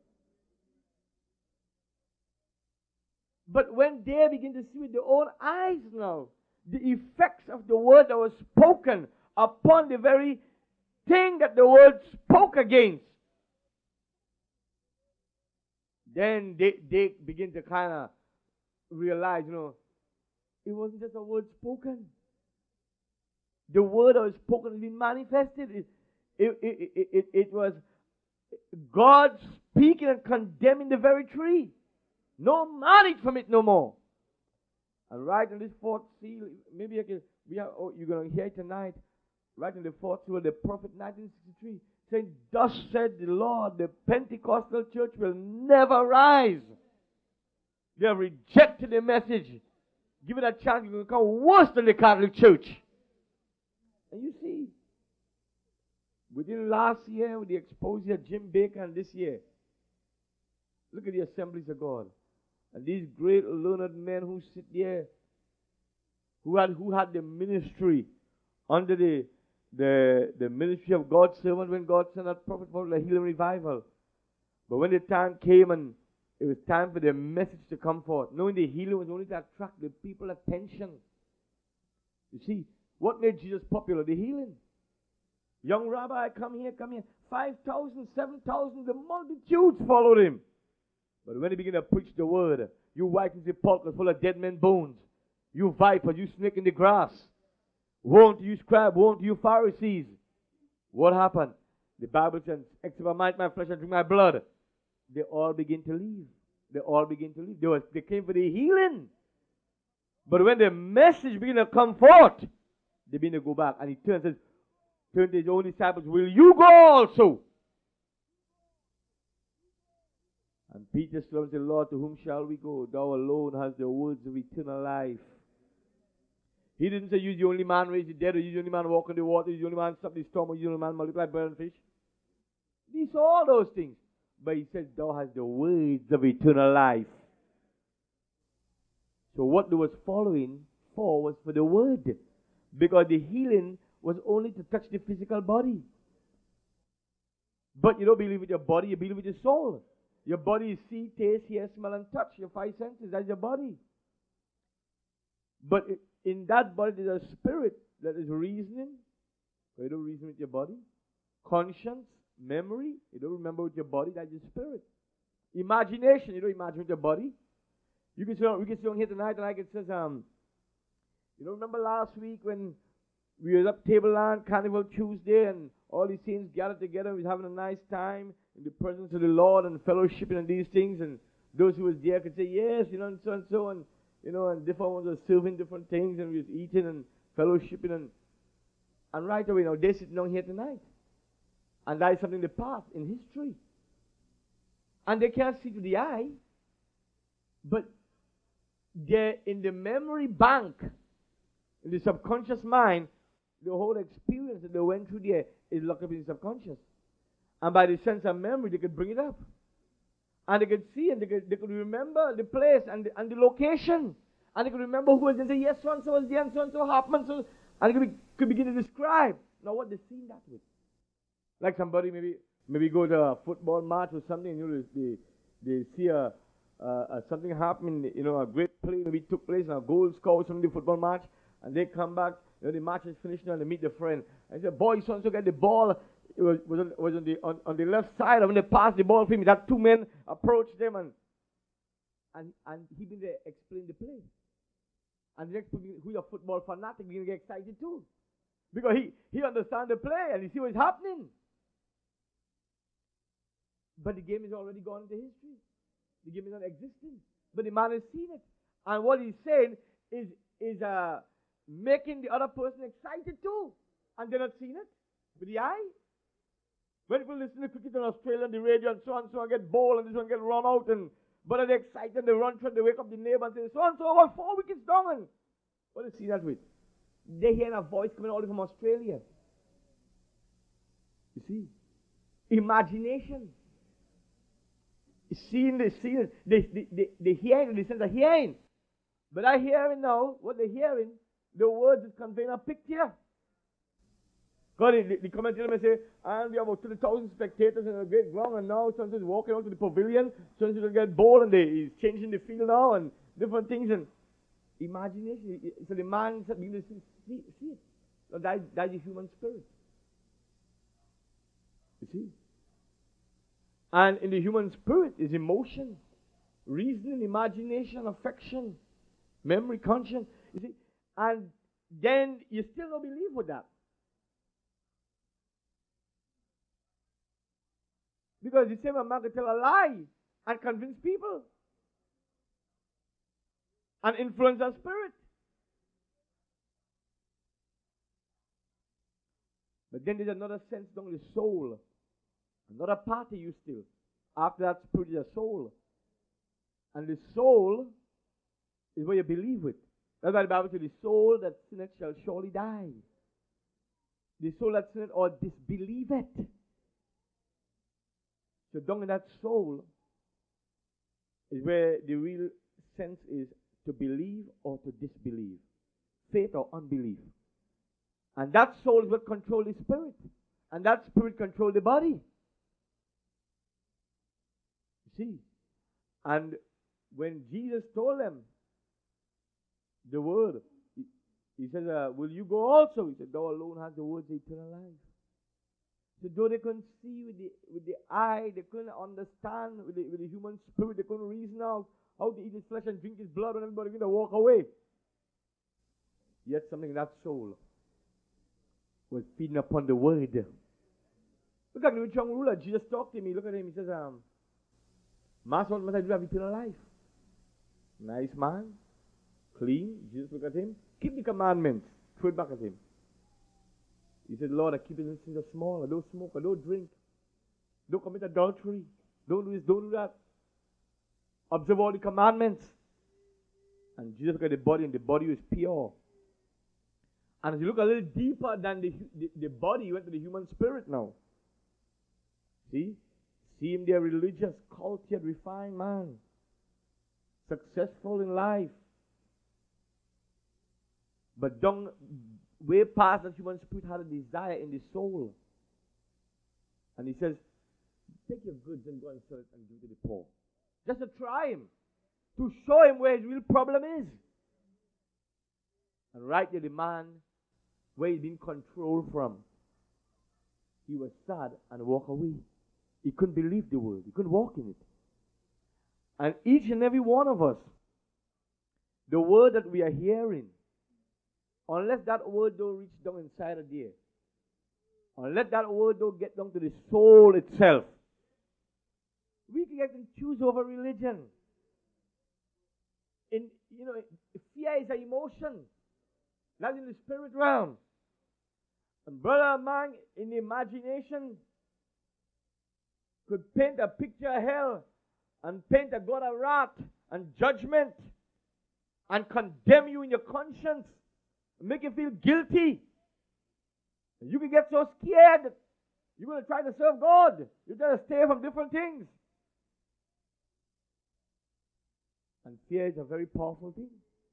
But when they begin to see with their own eyes now, the effects of the word that was spoken upon the very thing that the word spoke against, then they, they begin to kind of realize, you know, it wasn't just a word spoken. The word that was spoken has been manifested. It, it, it, it, it, it was God speaking and condemning the very tree. No man eat from it no more. And right in this fourth seal, maybe I can, we are, oh, you're going to hear it tonight. Right in the fourth seal, the prophet nineteen sixty-three, saying, thus said the Lord, the Pentecostal church will never rise. They have rejected the message. Give it a chance, you're going to become worse than the Catholic Church. And you see, within last year, with the exposure of Jim Baker, and this year, look at the Assemblies of God. And these great learned men who sit there, who had who had the ministry under the the, the ministry of God's servant when God sent that prophet for the healing revival. But when the time came and it was time for the message to come forth, knowing the healing was only to attract the people's attention. You see, what made Jesus popular? The healing. Young rabbi, come here, come here. five thousand, seven thousand, the multitudes followed him. But when he began to preach the word, you white sepulchres full of dead men's bones, you vipers, you snake in the grass, woe unto you scribe, woe unto you Pharisees. What happened? The Bible says, except I might my flesh and drink my blood. They all begin to leave. They all begin to leave. They, was, they came for the healing. But when the message began to come forth, they begin to go back. And he turns and says, turn to his own disciples, will you go also? And Peter stood up and said, Lord, to whom shall we go? Thou alone hast the words of eternal life. He didn't say, you're the only man raise the dead, or you're the only man walk on the water, you're the only man stop the storm, or you're the only man multiply bird and fish. He saw all those things. But he says, thou hast the words of eternal life. So what they was following for was for the word. Because the healing was only to touch the physical body. But you don't believe with your body, you believe with your soul. Your body is see, taste, hear, smell, and touch. Your five senses, that's your body. But in that body, there's a spirit that is reasoning. So you don't reason with your body. Conscience, memory, you don't remember with your body, that's your spirit. Imagination, you don't imagine with your body. You can sit on, we can sit on here tonight, and I can say, um, you know, remember last week when we were up Tableland, Carnival Tuesday, and all these saints gathered together, we were having a nice time in the presence of the Lord and fellowshipping and these things, and those who was there could say, yes, you know, and so and so, and, you know, and different ones were serving different things, and we was eating and fellowshipping, and, and right away, now, they're sitting down here tonight. And that is something in the past, in history. And they can't see to the eye, but they're in the memory bank, in the subconscious mind, the whole experience that they went through there is locked up in the subconscious. And by the sense of memory, they could bring it up. And they could see, and they could, they could remember the place and the, and the location. And they could remember who was there. Say, yes, so-and-so was there, and so-and-so happened. So, and they could, be, could begin to describe. Now, what they seen that with. Like somebody maybe maybe go to a football match or something, and you know, they, they see a, uh, uh, something happening, you know, a great play maybe took place, and a goal scored from the football match, and they come back, you know, the match is finished now, and they meet their friend. And they say, boy, so-and-so get the ball. It was, was, on, was on, the, on, on the left side, and when they passed the ball to him, that two men approached them, and and, and he began to explain the play. And the next person who is a football fanatic began to get excited too. Because he, he understands the play, and he see what's happening. But the game is already gone into history. The game is not existing. But the man has seen it. And what he's saying is, is uh, making the other person excited too. And they're not seeing it with the eye. When people listen to cricket in Australia on the radio and so and so and get bowled and this one get run out, and but they're excited, they run through, they wake up the neighbor and say, so and so, what, four wickets down. And what do they see that with? They hear a voice coming out from Australia. You see? Imagination. Seeing the seeing, they, they, they, they hearing, they sense of hearing. But I hearing now, what they're hearing, the words is conveying a picture. God, the, the commentator may say, and we have about two thousand spectators in a great ground, and now someone is walking out to the pavilion, someone will get bored, and they, he's changing the field now, and different things, and imagination. So the man begins to see, see it. So that, that's the human spirit. You see? And in the human spirit is emotion, reasoning, imagination, affection, memory, conscience. You see? And then you still don't believe with that. Because the same man can tell a lie and convince people. And influence our spirit. But then there's another sense down the soul. Another part of you still. After that spirit is a soul. And the soul is what you believe with. That's why the Bible says, the soul that sinneth shall surely die. The soul that sinneth or disbelieveth. So down in that soul is where the real sense is to believe or to disbelieve. Faith or unbelief. And that soul is what controls the spirit. And that spirit controls the body. See? And when Jesus told them the word, he, he said, uh, will you go also? He said, thou alone hast the words of eternal life. So though they couldn't see with the with the eye, they couldn't understand with the, with the human spirit, they couldn't reason out how to eat his flesh and drink his blood, and everybody going to walk away. Yet something in that soul was feeding upon the word. Look at the rich young ruler. Jesus talked to me. Look at him. He says, um, Master, what must I do to have eternal life? Nice man. Clean. Jesus look at him. Keep the commandments. Throw it back at him. He said, Lord, I keep it in sins of small. I don't smoke. I don't drink. Don't commit adultery. Don't do this. Don't do that. Observe all the commandments. And Jesus looked at the body, and the body was pure. And as you look a little deeper than the, the, the body, you went to the human spirit now. See? See him there, religious, cultured, refined man. Successful in life. But down, way past that human spirit had a desire in the soul. And he says, take your goods and go and sell it and give it to the poor. Just to try him. To show him where his real problem is. And right there, the man, where he's been controlled from, he was sad and walked away. He couldn't believe the word. He couldn't walk in it. And each and every one of us the word that we are hearing, unless that word don't reach down inside of there, unless that word don't get down to the soul itself, we can get confused over religion. In you know, fear is an emotion, not in the spirit realm. And brother man, in the imagination, could paint a picture of hell and paint a God of wrath and judgment and condemn you in your conscience, make you feel guilty. And you can get so scared that you're going to try to serve God. You're going to stay from different things. And fear is a very powerful thing.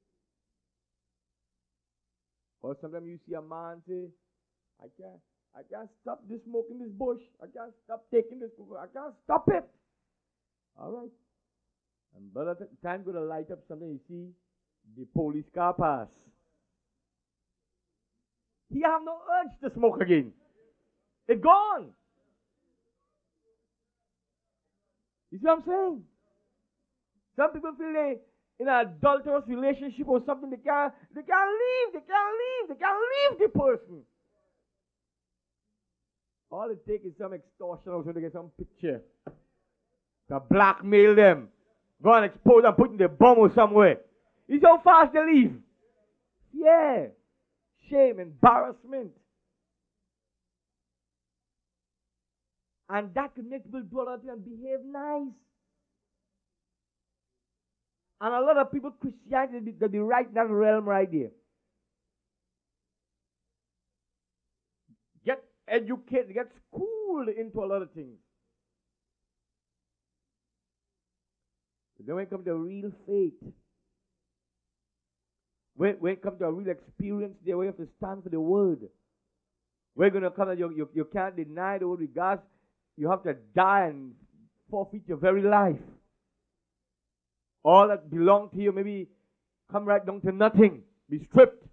Or sometimes you see a man say, I can't, I can't stop this smoking this bush. I can't stop taking this. I can't stop it. All right. And by the time going to light up something, you see the police car pass. He have no urge to smoke again. It's gone. You see what I'm saying? Some people feel they in an adulterous relationship or something, they can't, they can't leave, they can't leave, they can't leave the person. All it takes is some extortion or so to get some picture. To blackmail them. Go and expose them, put in the bomb or somewhere. You see how fast they leave? Yeah. Shame, embarrassment. And that can make people do a lot of things and behave nice. And a lot of people, Christianity, they, they right in that realm right there. Get educated, get schooled into a lot of things. But then when it comes to real faith, when, when it comes to a real experience there, we have to stand for the word. We're going to come that you, you, you can't deny the word with God. You have to die and forfeit your very life. All that belong to you maybe come right down to nothing. Be stripped.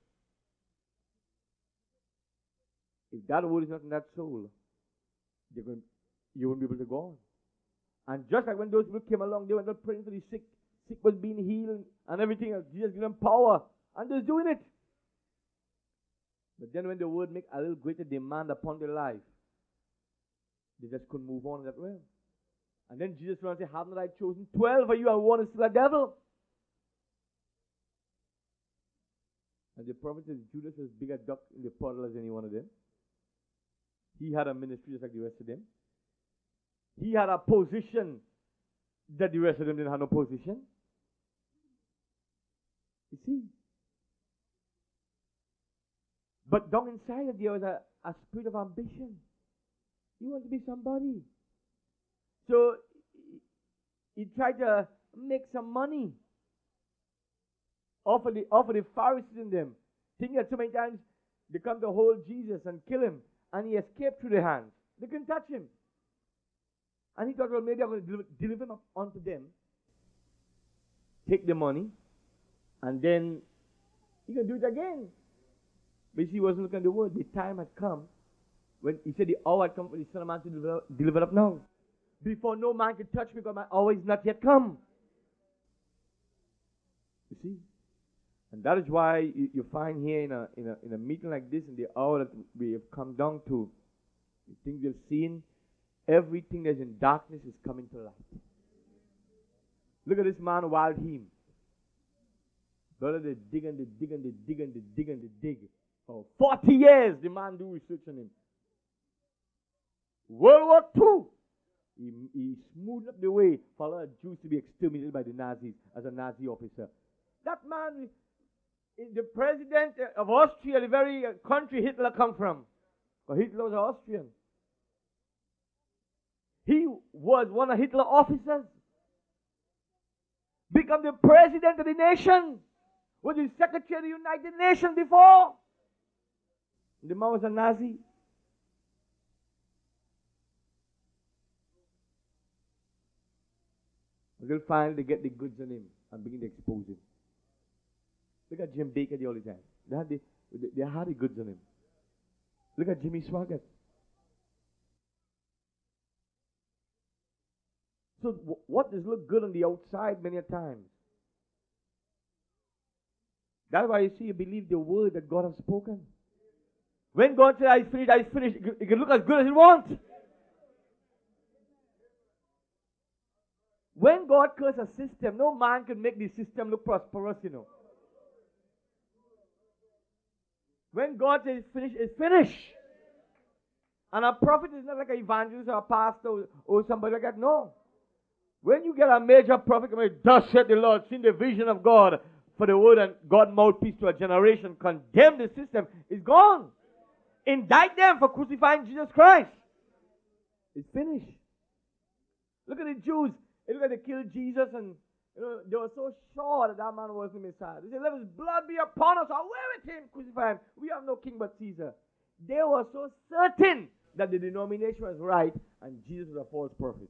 If that word is not in that soul, you're going, you won't be able to go on. And just like when those people came along, they were not praying for the sick. Sick was being healed and everything else. Jesus gave them power. And they're doing it. But then when the word make a little greater demand upon their life, they just couldn't move on in that realm. And then Jesus will say, have not I chosen twelve of you and one is still a devil? And the prophet says Judas was bigger duck in the puddle as any one of them. He had a ministry just like the rest of them. He had a position that the rest of them didn't have no position. You see? But down inside of there was a, a spirit of ambition. He wanted to be somebody. So he tried to make some money off of the, off of the Pharisees in them. Thinking that so many times they come to hold Jesus and kill him. And he escaped through their hands. They couldn't touch him. And he thought, well, maybe I'm going to deliver, deliver him up onto them. Take the money. And then he can do it again. But he wasn't looking at the word. The time had come. When he said the hour had come for the Son of Man to deliver, deliver up now. Before no man can touch me because my hour is not yet come. You see? And that is why you, you find here in a, in, a, in a meeting like this, in the hour that we have come down to, the things we've seen, everything that's in darkness is coming to light. Look at this man, Wild Him. Brother, they dig and they dig and they dig and they dig and they dig. For forty years, the man do research on him. World War Two. He, he smoothed up the way for a lot of Jews to be exterminated by the Nazis as a Nazi officer. That man is the president of Austria, the very country Hitler come from. But Hitler was Austrian. He was one of Hitler's officers. Become the president of the nation. Was the secretary of the United Nations before. The man was a Nazi. Until finally they get the goods on him and begin to expose him. Look at Jim Baker the all the time. They had the, they had the goods on him. Look at Jimmy Swaggart. So w- what does look good on the outside many a times That's why you see, you believe the word that God has spoken. When God said, I finished, I finished, it can look as good as it wants. When God curses a system, no man can make the system look prosperous, you know. When God says it's finished, it's finished. And a prophet is not like an evangelist or a pastor or, or somebody like that. No. When you get a major prophet, I mean, thus said the Lord, seen the vision of God for the word and God mouthpiece to a generation, condemn the system, it's gone. Indict them for crucifying Jesus Christ. It's finished. Look at the Jews. They look at they killed Jesus, and you know, they were so sure that that man was the Messiah. They said, let his blood be upon us. Away with him, crucify him. We have no king but Caesar. They were so certain that the denomination was right, and Jesus was a false prophet.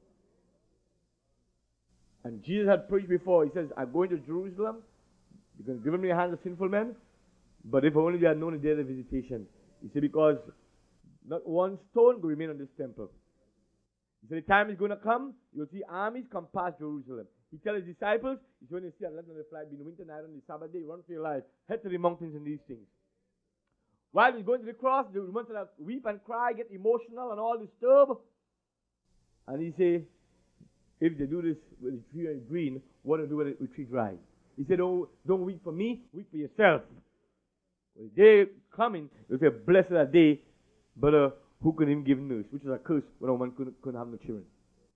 And Jesus had preached before. He says, I'm going to Jerusalem. You're going to give me the hands of sinful men. But if only they had known the day of the visitation. He said, because not one stone will remain on this temple. He said, the time is going to come, you'll see armies come past Jerusalem. He tells his disciples, he's going to see a lot on the flight, be the winter night on the Sabbath day, run for your life, head to the mountains and these things. While he's going to the cross, the women will weep and cry, get emotional and all disturbed. And he said, if they do this with the tree and green, what do they do with the tree dry? He said, oh, don't weep for me, weep for yourself. When the day coming, you'll say, blessed are they, but uh, who couldn't even give nurse, which is a curse when a woman couldn't, couldn't have no children.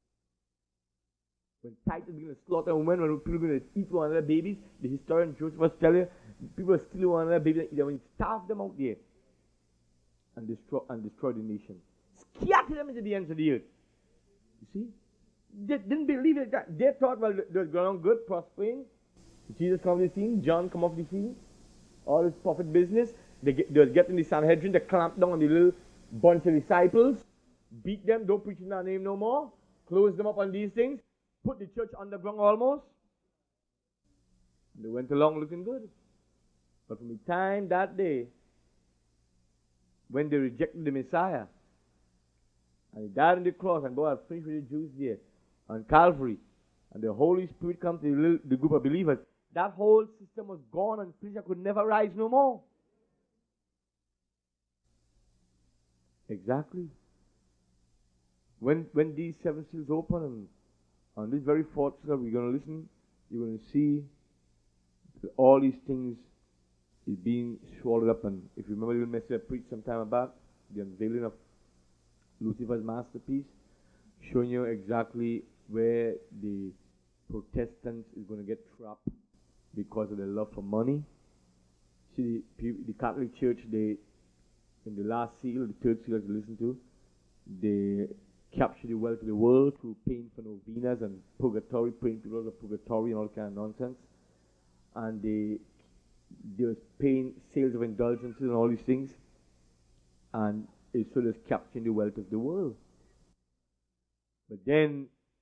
When Titus began to slaughter women, when people were going to eat one of their babies, the historian Josephus tells you, people were stealing one of their babies and eat them, and starve them out there and destroy, and destroy the nation. Scatter them into the ends of the earth. You see? They didn't believe it. They thought, well, they were going on good, prospering. Jesus come off the scene, John come off the scene, all this prophet business. They, get, they were getting the Sanhedrin to clamp down on the little bunch of disciples, beat them, don't preach in their name no more, close them up on these things, put the church underground almost. And they went along looking good. But from the time that day, when they rejected the Messiah, and he died on the cross, and God had finished with the Jews there on Calvary, and the Holy Spirit comes to the, little, the group of believers, that whole system was gone, and preacher could never rise no more. Exactly. When when these seven seals open, and on this very fourth seal, we're going to listen, you're going to see that all these things is being swallowed up. And if you remember the message I preached some time back, the unveiling of Lucifer's masterpiece, showing you exactly where the Protestants is going to get trapped because of their love for money. See, the, the Catholic Church, they in the last seal, the third seal that you listen to, they capture the wealth of the world through paying for novenas and purgatory, praying people out of purgatory and all kind of nonsense. And they, they was paying sales of indulgences and all these things. And it's sort of capturing the wealth of the world. But then,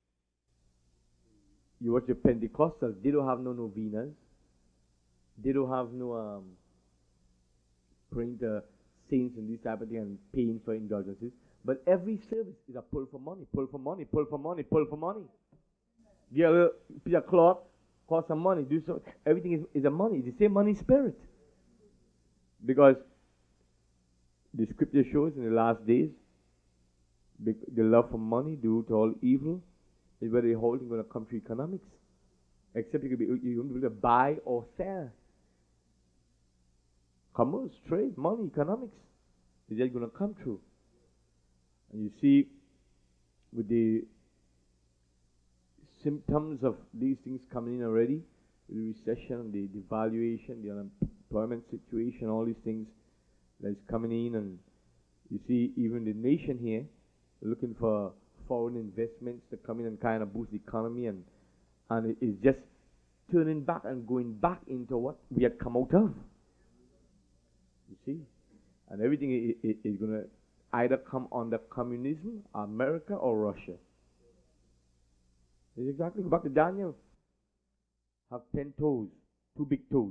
you watch the Pentecostals, they don't have no novenas. They don't have no um, praying to saints and this type of thing and paying for indulgences. But every service is a pull for money, pull for money, pull for money, pull for money. Get a little piece of cloth, cost some money, do so. Everything is, is a money. It's the same money spirit. Because the scripture shows in the last days, the love for money, the root to all evil, is where the whole thing going to come to economics. Except you can be, you won't be able to buy or sell. Commerce, trade, money, economics is just going to come true. And you see, with the symptoms of these things coming in already, the recession, the devaluation, the unemployment situation, all these things that is coming in, and you see even the nation here looking for foreign investments to come in and kind of boost the economy, and and it is just turning back and going back into what we had come out of. You see, and everything is, is going to either come under communism, America, or Russia. It's exactly, go back to Daniel. Have ten toes, two big toes.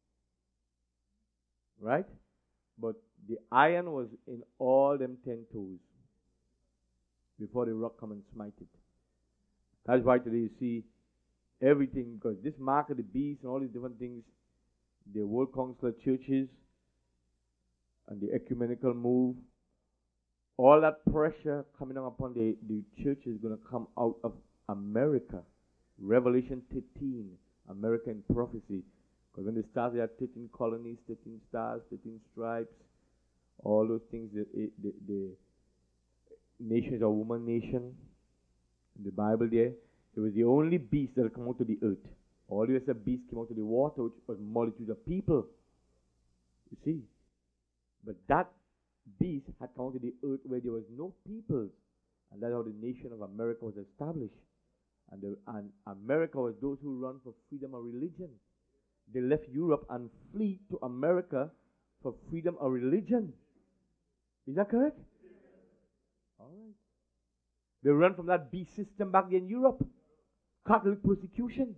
Right? But the iron was in all them ten toes before the rock come and smite it. That's why today you see everything, because this mark of the beast and all these different things, the World Council of Churches and the ecumenical move, all that pressure coming down upon the, the church is going to come out of America. Revelation thirteen, America in prophecy. Because when they started, they had thirteen colonies, thirteen stars, thirteen stripes, all those things. The, the, the nation is a woman nation. In the Bible there, it was the only beast that had come out of the earth. All the other beasts came out of the water, which was multitude of people. You see? But that beast had come out of the earth where there was no people. And that's how the nation of America was established. And, the, and America was those who run for freedom of religion. They left Europe and flee to America for freedom of religion. Is that correct? All right. They run from that beast system back in Europe. Catholic persecution.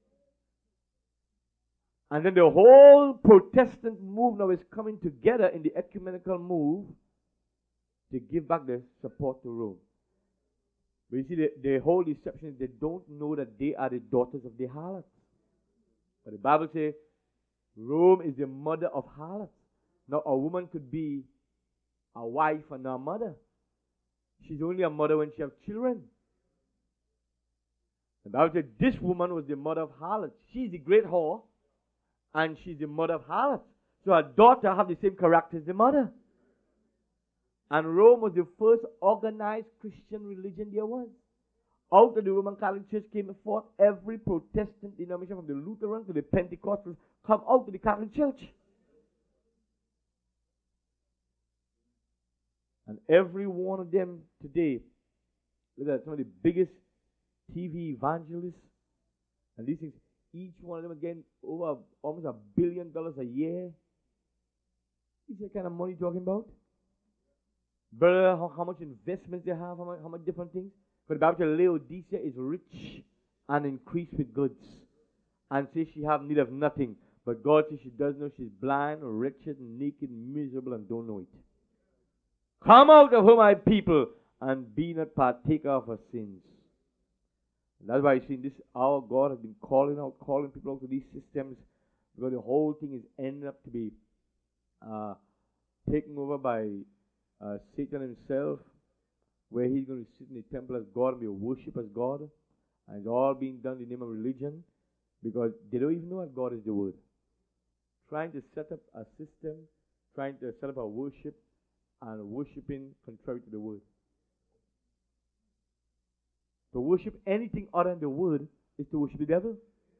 And then the whole Protestant movement is coming together in the ecumenical move to give back their support to Rome. But you see, the, the whole deception is they don't know that they are the daughters of the harlots. But the Bible says Rome is the mother of harlots. Now, a woman could be a wife and not a mother. She's only a mother when she has children. The Bible said this woman was the mother of harlots. She's the great whore, and she's the mother of harlots. So her daughter have the same character as the mother. And Rome was the first organized Christian religion there was. Out of the Roman Catholic Church came forth every Protestant denomination, from the Lutheran to the Pentecostals, come out to the Catholic Church. And every one of them today, look at some of the biggest T V evangelists, and these things, each one of them is getting over almost a billion dollars a year. Is that kind of money you're talking about? Brother, how, how much investments they have, how much, how much different things. But the Bible says Laodicea is rich and increased with goods, and says she have need of nothing. But God says she does know she's blind, wretched, naked, miserable, and don't know it. Come out of her, my people, and be not partaker of her sins. And that's why you see in this hour, God has been calling out, calling people out to these systems, because the whole thing is ending up to be uh, taken over by uh, Satan himself, where he's going to sit in the temple as God and be worshipped as God. And it's all being done in the name of religion, because they don't even know that God is the Word. Trying to set up a system, trying to set up a worship, and worshipping contrary to the Word. To worship anything other than the Word is to worship the devil.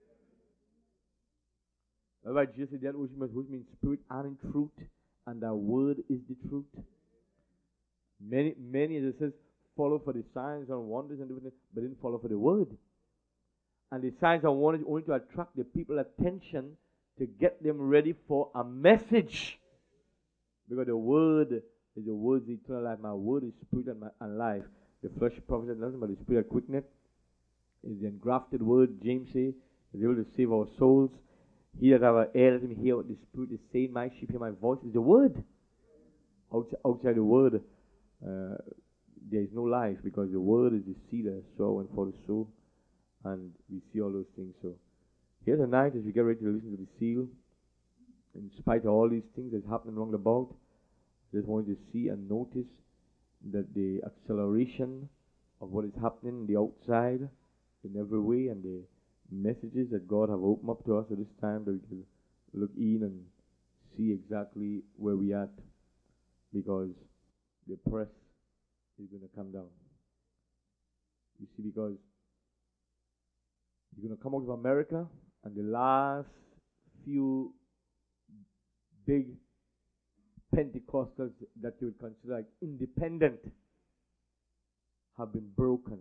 That's why Jesus said that worship must worship in spirit and in truth, and that Word is the truth. Many, many, as it says, follow for the signs and wonders and everything, but didn't follow for the Word. And the signs and wonders only to attract the people's attention, to get them ready for a message. Because the Word is the word of eternal life. My word is spirit and, my, and life. The flesh profits nothing, but the spirit quickeneth. Is the engrafted word, James says, is able to save our souls. He that have an ear, let him hear what the Spirit is saying. My sheep hear my voice. Is the word. Outside, outside the word, uh, there is no life, because the word is the seed that is sown for the soul. And we see all those things. So here tonight, as we get ready to listen to the seal, in spite of all these things that's happening round about, just want you to see and notice that the acceleration of what is happening in the outside in every way, and the messages that God have opened up to us at this time, that we can look in and see exactly where we at, because the press is going to come down. You see, because you're going to come out of America, and the last few big Pentecostals that you would consider like independent have been broken.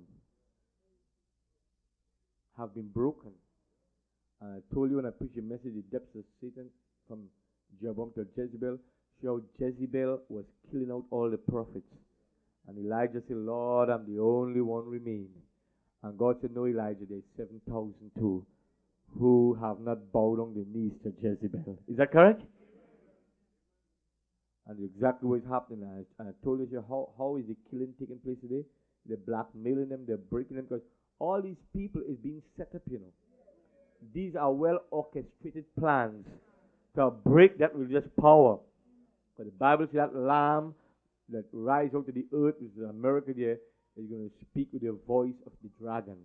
Have been broken. And I told you when I preached a message, the depths of Satan, from Jeroboam to Jezebel, show how Jezebel was killing out all the prophets. And Elijah said, Lord, I'm the only one remain. And God said, no, Elijah, there's seven thousand too who have not bowed on their knees to Jezebel. Is that correct? And exactly what's happening. And I, and I told you how, how is the killing taking place today? They're blackmailing them, they're breaking them, because all these people is being set up, you know. These are well orchestrated plans to break that religious power. But the Bible says that lamb that rises out to the earth, which is America there, is going to speak with the voice of the dragon.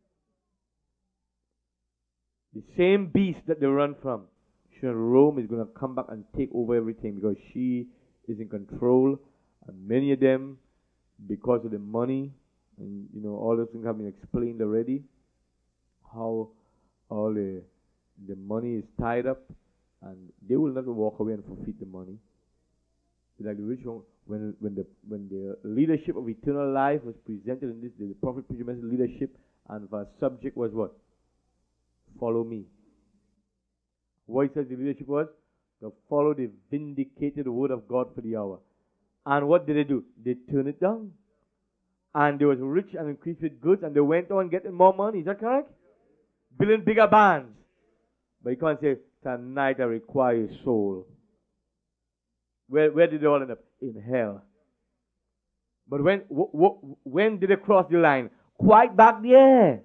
The same beast that they run from, Rome, is going to come back and take over everything because she is in control. And many of them, because of the money, and you know, all those things have been explained already, how all the, the money is tied up, and they will not walk away and forfeit the money. Like the rich one, when when the when the leadership of eternal life was presented in this, the prophet preached message leadership, and the subject was what? Follow me. What he says the leadership was? To follow the vindicated word of God for the hour. And what did they do? They turned it down. And they was rich and increased with goods, and they went on getting more money. Is that correct? Building bigger bands. But you can't say, tonight I require a soul. Where, where did they all end up? In hell. But when, w- w- when did they cross the line? Quite back there.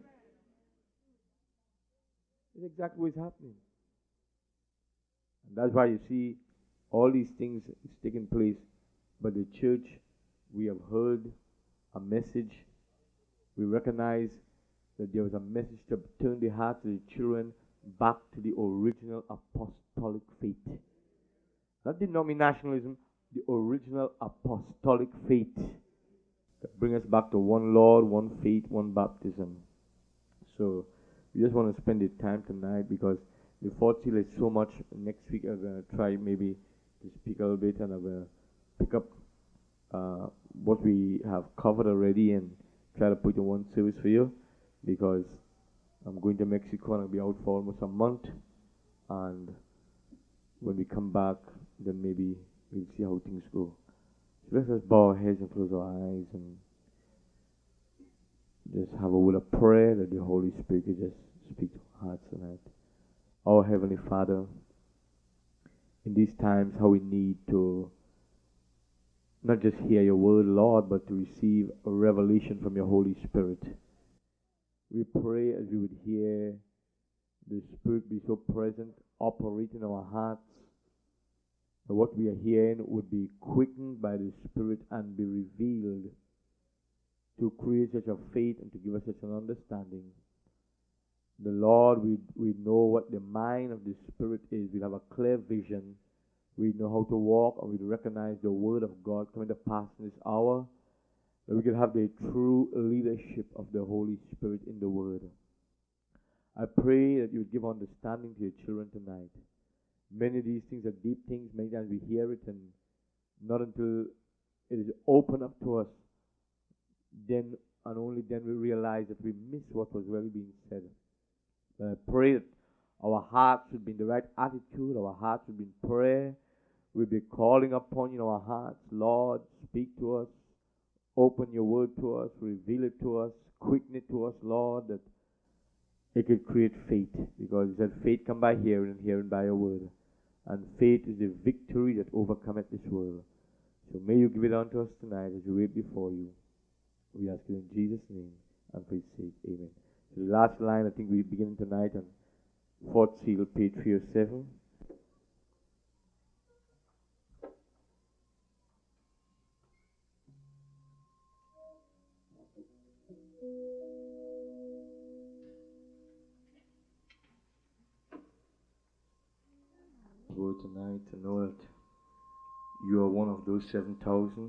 That's exactly what's happening. And that's why you see all these things is taking place. But the church, we have heard a message. We recognize that there was a message to turn the hearts of the children back to the original apostolic faith. Not denominationalism, the original apostolic faith that bring us back to one Lord, one faith, one baptism. So we just want to spend the time tonight because the fourth seal is so much. Next week I'm going to try maybe to speak a little bit, and I'm going to pick up uh, what we have covered already and try to put in one service for you, because I'm going to Mexico and I'll be out for almost a month, and when we come back, then maybe we'll see how things go. So let's just bow our heads and close our eyes and just have a word of prayer that the Holy Spirit can just speak to our hearts tonight. Our Heavenly Father, in these times how we need to not just hear your word, Lord, but to receive a revelation from your Holy Spirit. We pray as we would hear the Spirit be so present, operate in our hearts, that what we are hearing would be quickened by the Spirit and be revealed to create such a faith and to give us such an understanding. The Lord, we, we know what the mind of the Spirit is. We have a clear vision. We know how to walk, and we recognize the Word of God coming to pass in this hour, that we can have the true leadership of the Holy Spirit in the Word. I pray that you would give understanding to your children tonight. Many of these things are deep things. Many times we hear it, and not until it is opened up to us, then and only then we realize that we miss what was really being said. But I pray that our hearts would be in the right attitude, our hearts would be in prayer. We'll be calling upon you in our hearts. Lord, speak to us. Open your word to us. Reveal it to us. Quicken it to us, Lord, that it could create faith. Because you said faith come by hearing, and hearing by your word. And faith is the victory that overcometh this world. So may you give it unto us tonight as we wait before you. We ask it in Jesus' name and for his sake. Amen. So the last line, I think we begin tonight on fourth seal, page three oh seven. Go tonight to know that you are one of those seven thousand.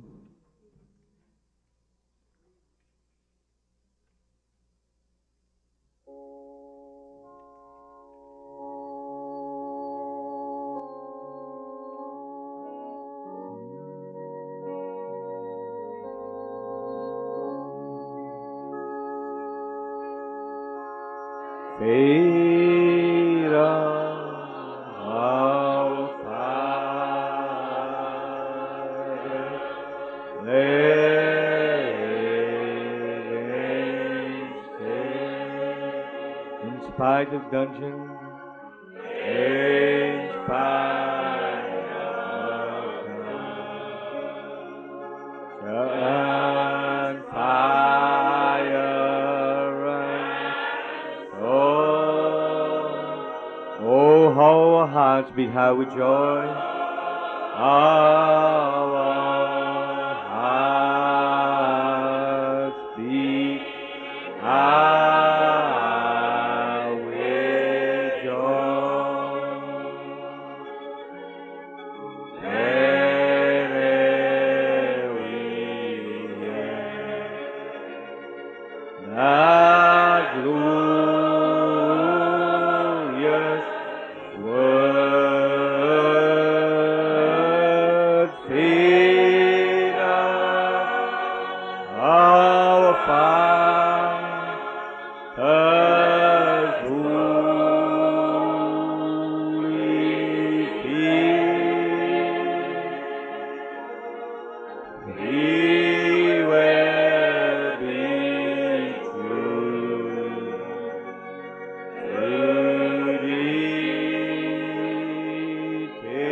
Fade our Father, living still, in spite of dungeon, in spite of dungeon, fire and sword. Oh, our hearts beat high with joy. Our hearts beat high with joy. Whenever we hear the glorious word, feed our Father's holy feet. We will be true to thee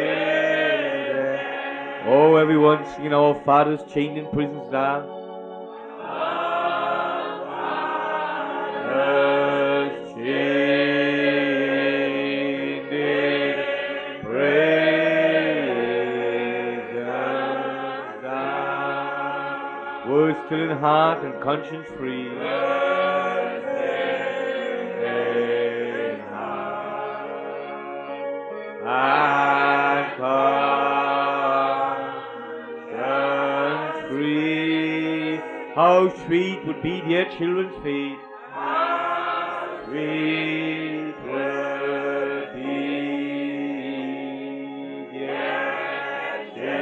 till oh, everyone singing our fathers chained in prisons now. Fathers chained in prisons now. Were still in heart and conscience free. In heart and conscience free. How sweet would be their children's fate. Sweet would be their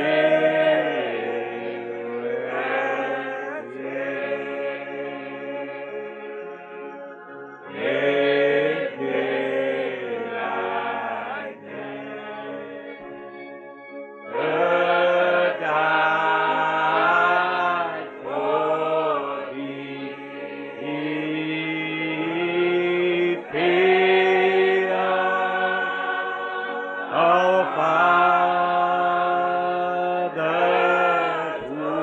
children's fate. In daylight the died for thee. Feed our Father's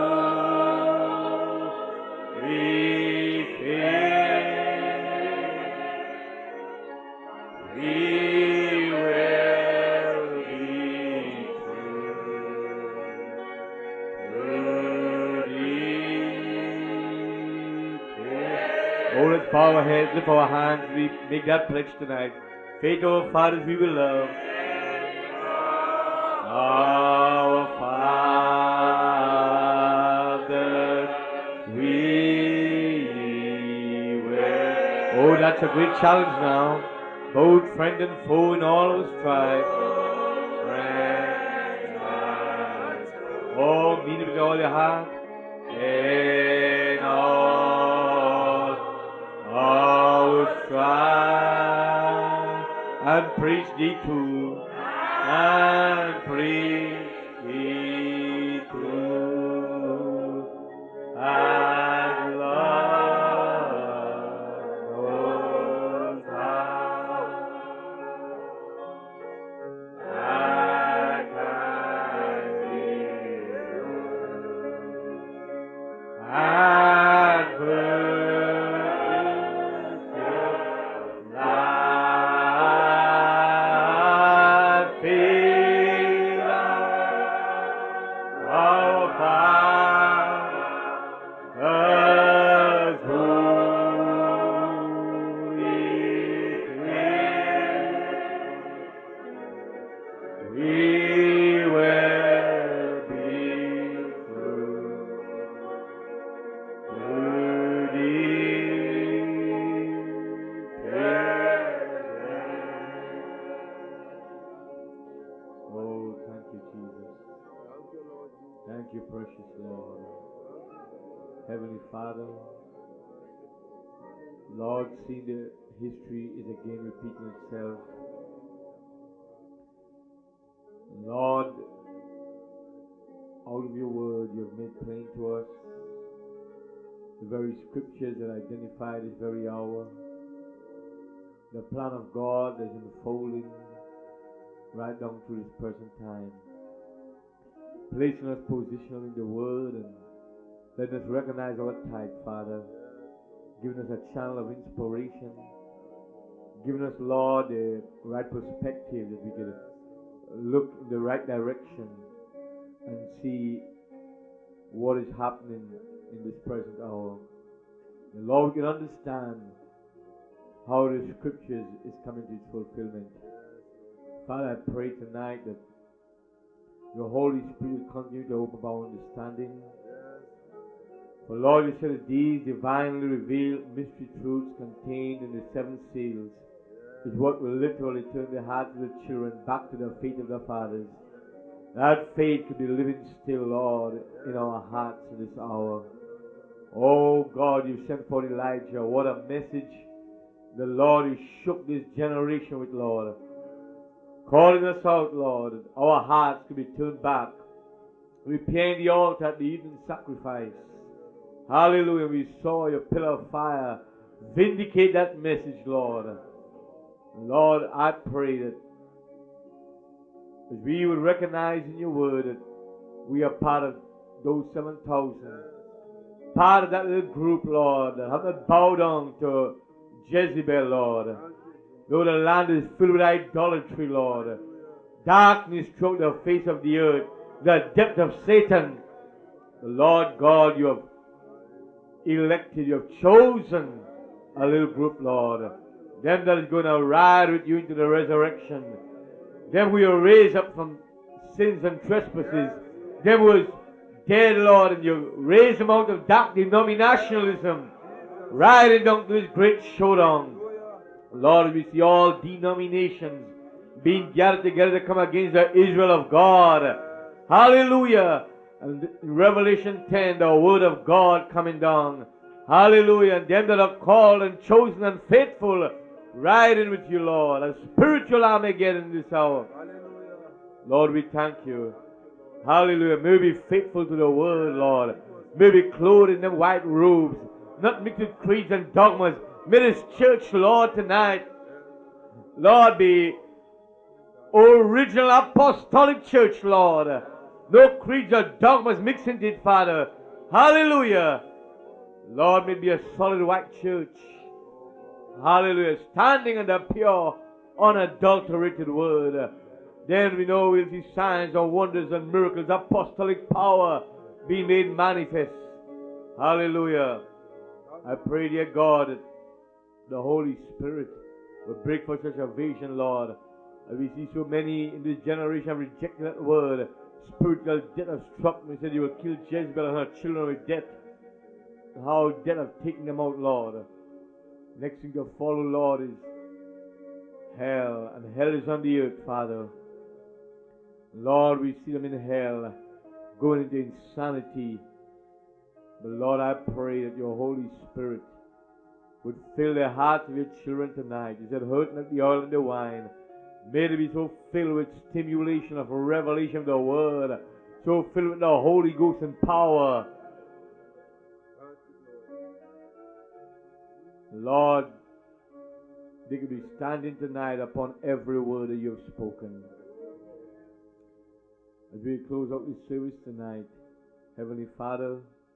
holy feet. We will be true to thee. Oh, let's bow our heads, lift our hands, we make that pledge tonight. Faith, our fathers, we will love. Our fathers, we will. Oh, that's a great challenge now. Both friend and foe in all of strife. Friend and foe. Oh, mean it with all your heart. In all our strife. And preach thee too. And preach thee too. And love knows how. I can be and purchase life. Feel our Father's holy feet. We will be true to thee till oh, thank you, Jesus. Thank you, precious Lord. Heavenly Father, Lord, see the history is again repeating itself. Lord, out of your word you have made plain to us the very scriptures that identify this very hour, the plan of God that is unfolding right down to this present time, placing us positional in the word and letting us recognize our type, Father, giving us a channel of inspiration, giving us, Lord, the right perspective that we can look in the right direction and see what is happening in this present hour. And Lord, we can understand how the scriptures is coming to its fulfillment. Father, I pray tonight that your Holy Spirit will continue to open our understanding. For Lord, you said that these divinely revealed mystery truths contained in the seven seals is what will literally turn the hearts of the children back to the faith of their fathers. That faith could be living still, Lord, in our hearts in this hour. Oh God, you sent forth Elijah. What a message. The Lord, you shook this generation with, Lord. Calling us out, Lord. Our hearts could be turned back. Repaying the altar at the evening sacrifice. Hallelujah. We saw your pillar of fire. Vindicate that message, Lord. Lord, I pray that as we will recognize in your word that we are part of those seven thousand. Part of that little group, Lord, that have not bowed down to Jezebel, Lord. Though the land is filled with idolatry, Lord. Darkness throughout the face of the earth. The depth of Satan. The Lord God, you have elected, you have chosen a little group, Lord. Them that is going to ride with you into the resurrection. Them we will raise up from sins and trespasses. Them was dead, Lord, and you raise them out of dark denominationalism. Riding down to this great showdown. Lord, we see all denominations being gathered together to come against the Israel of God. Hallelujah. And in Revelation ten, the word of God coming down. Hallelujah. And them that are called and chosen and faithful, riding with you, Lord. A spiritual Armageddon in this hour. Lord, we thank you. Hallelujah. May we be faithful to the word, Lord. May we be clothed in them white robes, not mixed with creeds and dogmas. May this church, Lord, tonight, Lord, be original apostolic church, Lord. No creeds or dogmas mixed into it, Father. Hallelujah. Lord, may it be a solid white church. Hallelujah. Standing on the pure, unadulterated word. Then we know we'll see signs and wonders and miracles, apostolic power being made manifest. Hallelujah. I pray, dear God, that the Holy Spirit will break for such a vision, Lord. And we see so many in this generation have rejected that word. Spiritual death has struck me. Said you will kill Jezebel and her children with death. How death have taken them out, Lord. Next thing to follow, Lord, is hell. And hell is on the earth, Father. Lord, we see them in hell, going into insanity. But Lord, I pray that your Holy Spirit would fill the hearts of your children tonight. You said, hurt not the oil and the wine. May they be so filled with stimulation of revelation of the word, so filled with the Holy Ghost and power. Lord, they could be standing tonight upon every word that you have spoken. As we close out this service tonight, Heavenly Father,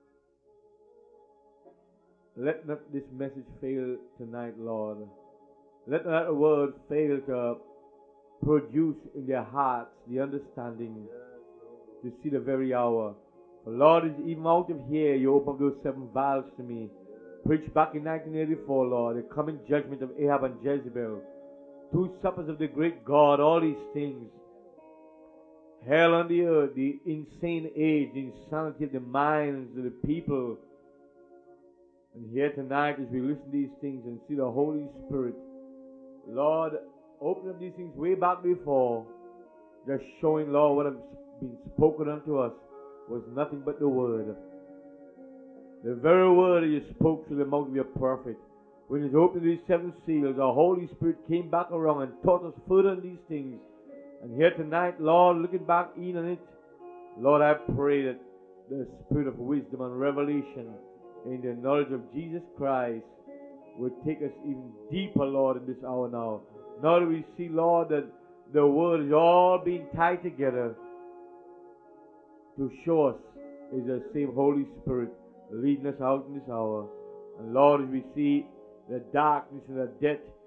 let not this message fail tonight, Lord. Let not that word fail to produce in their hearts the understanding to see the very hour. For Lord, even out of here, you open up those seven vials to me. Preached back in nineteen eighty-four, Lord, the coming judgment of Ahab and Jezebel. Two suppers of the great God, all these things. Hell on the earth, the insane age, the insanity of the minds of the people. And here tonight, as we listen to these things and see the Holy Spirit, Lord, open up these things way back before, just showing, Lord, what has been spoken unto us was nothing but the word. The very word that you spoke through the mouth of your prophet. When you opened these seven seals, the Holy Spirit came back around and taught us further on these things. And here tonight, Lord, looking back in on it, Lord, I pray that the spirit of wisdom and revelation in the knowledge of Jesus Christ will take us even deeper, Lord, in this hour now. Now that we see, Lord, that the word is all being tied together to show us is the same Holy Spirit leading us out in this hour. And Lord, as we see the darkness and the death,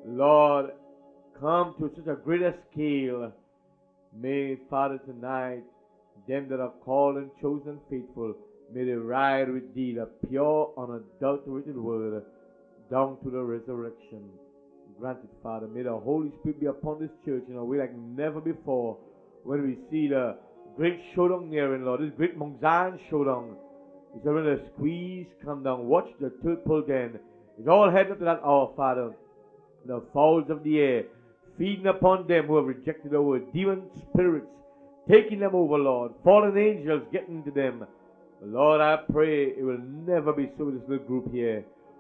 Lord, come to such a greater scale. May, Father, tonight, them that are called and chosen faithful, may they ride with thee, the pure, unadulterated word, down to the resurrection. Granted, Father, may the Holy Spirit be upon this church in a way like never before. When we see the great showdown nearing, Lord, this great Mount Zion showdown, it's when the squeeze come down. Watch the third pull again. It's all heading up to that hour, Father. The fowls of the air, feeding upon them who have rejected the word. Demon spirits, taking them over, Lord. Fallen angels getting to them. Lord, I pray it will never be so with this little group here.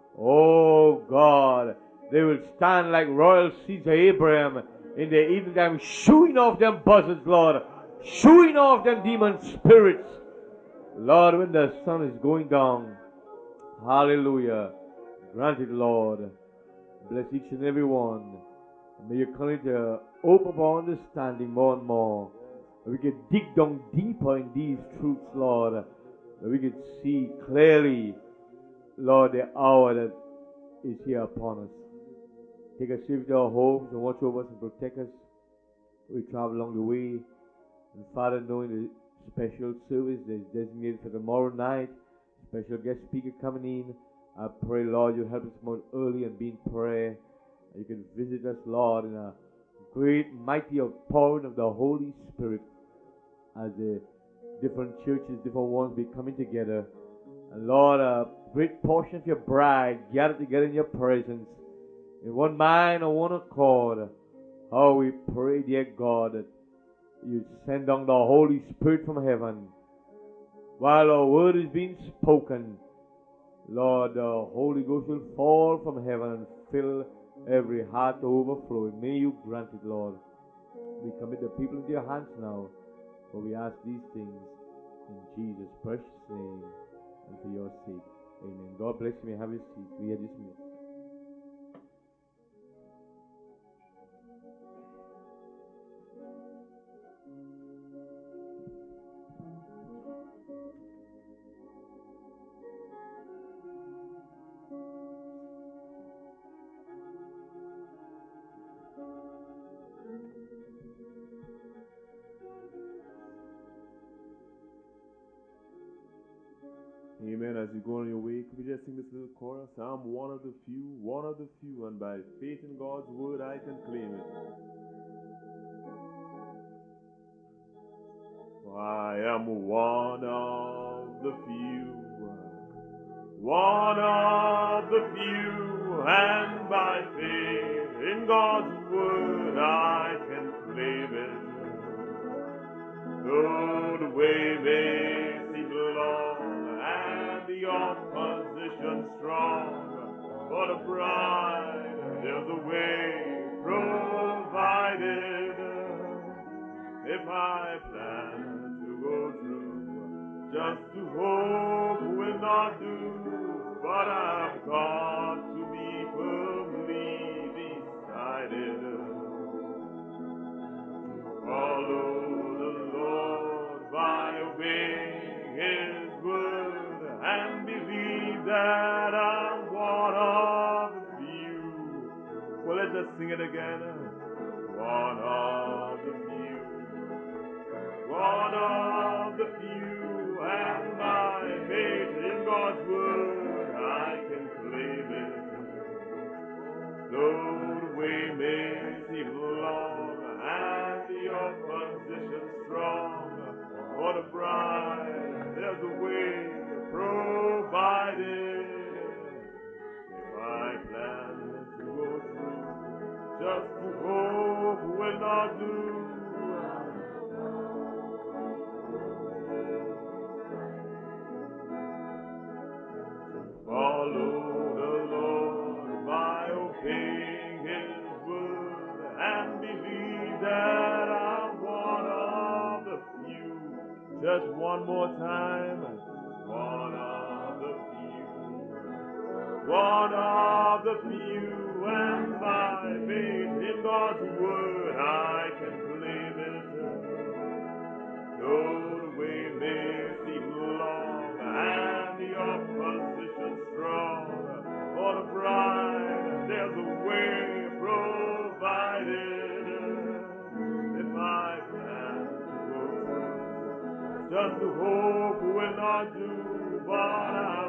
Oh, God. They will stand like royal seeds of Abraham in the evening time, shooing off them buzzards, Lord. Shooing off them demon spirits. Lord, when the sun is going down. Hallelujah. Grant it, Lord. Bless each and every one. May you continue to open up our understanding more and more. That we can dig down deeper in these truths, Lord. That we can see clearly, Lord, the hour that is here upon us. Take us safe to our homes and watch over us and protect us. We travel along the way. And Father, knowing the special service that is designated for tomorrow night, special guest speaker coming in, I pray, Lord, you help us more early and be in prayer. And you can visit us, Lord, in a great, mighty outpouring of the Holy Spirit as the different churches, different ones be coming together. And Lord, a great portion of your bride gathered together in your presence in one mind and one accord. Oh, we pray, dear God, that you send down the Holy Spirit from heaven while our word is being spoken. Lord, the Holy Ghost will fall from heaven and fill every heart to overflowing. May you grant it, Lord. We commit the people into your hands now, for we ask these things in Jesus' precious name and for your sake. Amen. God bless you. May have your seat. We are dismissed. Amen. As you go on your way, could we just sing this little chorus? I'm one of the few, one of the few, and by faith in God's word I can claim it. I am one of the few, one of the few, and by faith in God's word I can claim it. Though the way may seem long and the opposition strong, for the bride there's a way provided. If I plan to go through, just to hope will not do, but I've got to be firmly decided. Follow the Lord by obeying His word and believe that I'm one of the few. Well, let's just sing it again. One of the few, one of the few, and by faith in God's word I can claim it. Though the way may seem long and the opposition strong, for the bride there's a way provided. If I plan to go through, just to hope will not do. Follow the Lord by obeying His word and believe that I'm one of the few. Just one more time. One of the few. One of the few, and by faith in God's word I can claim it. Though the way may seem long and the opposition strong, for the bride there's a way from us to hope will not do, but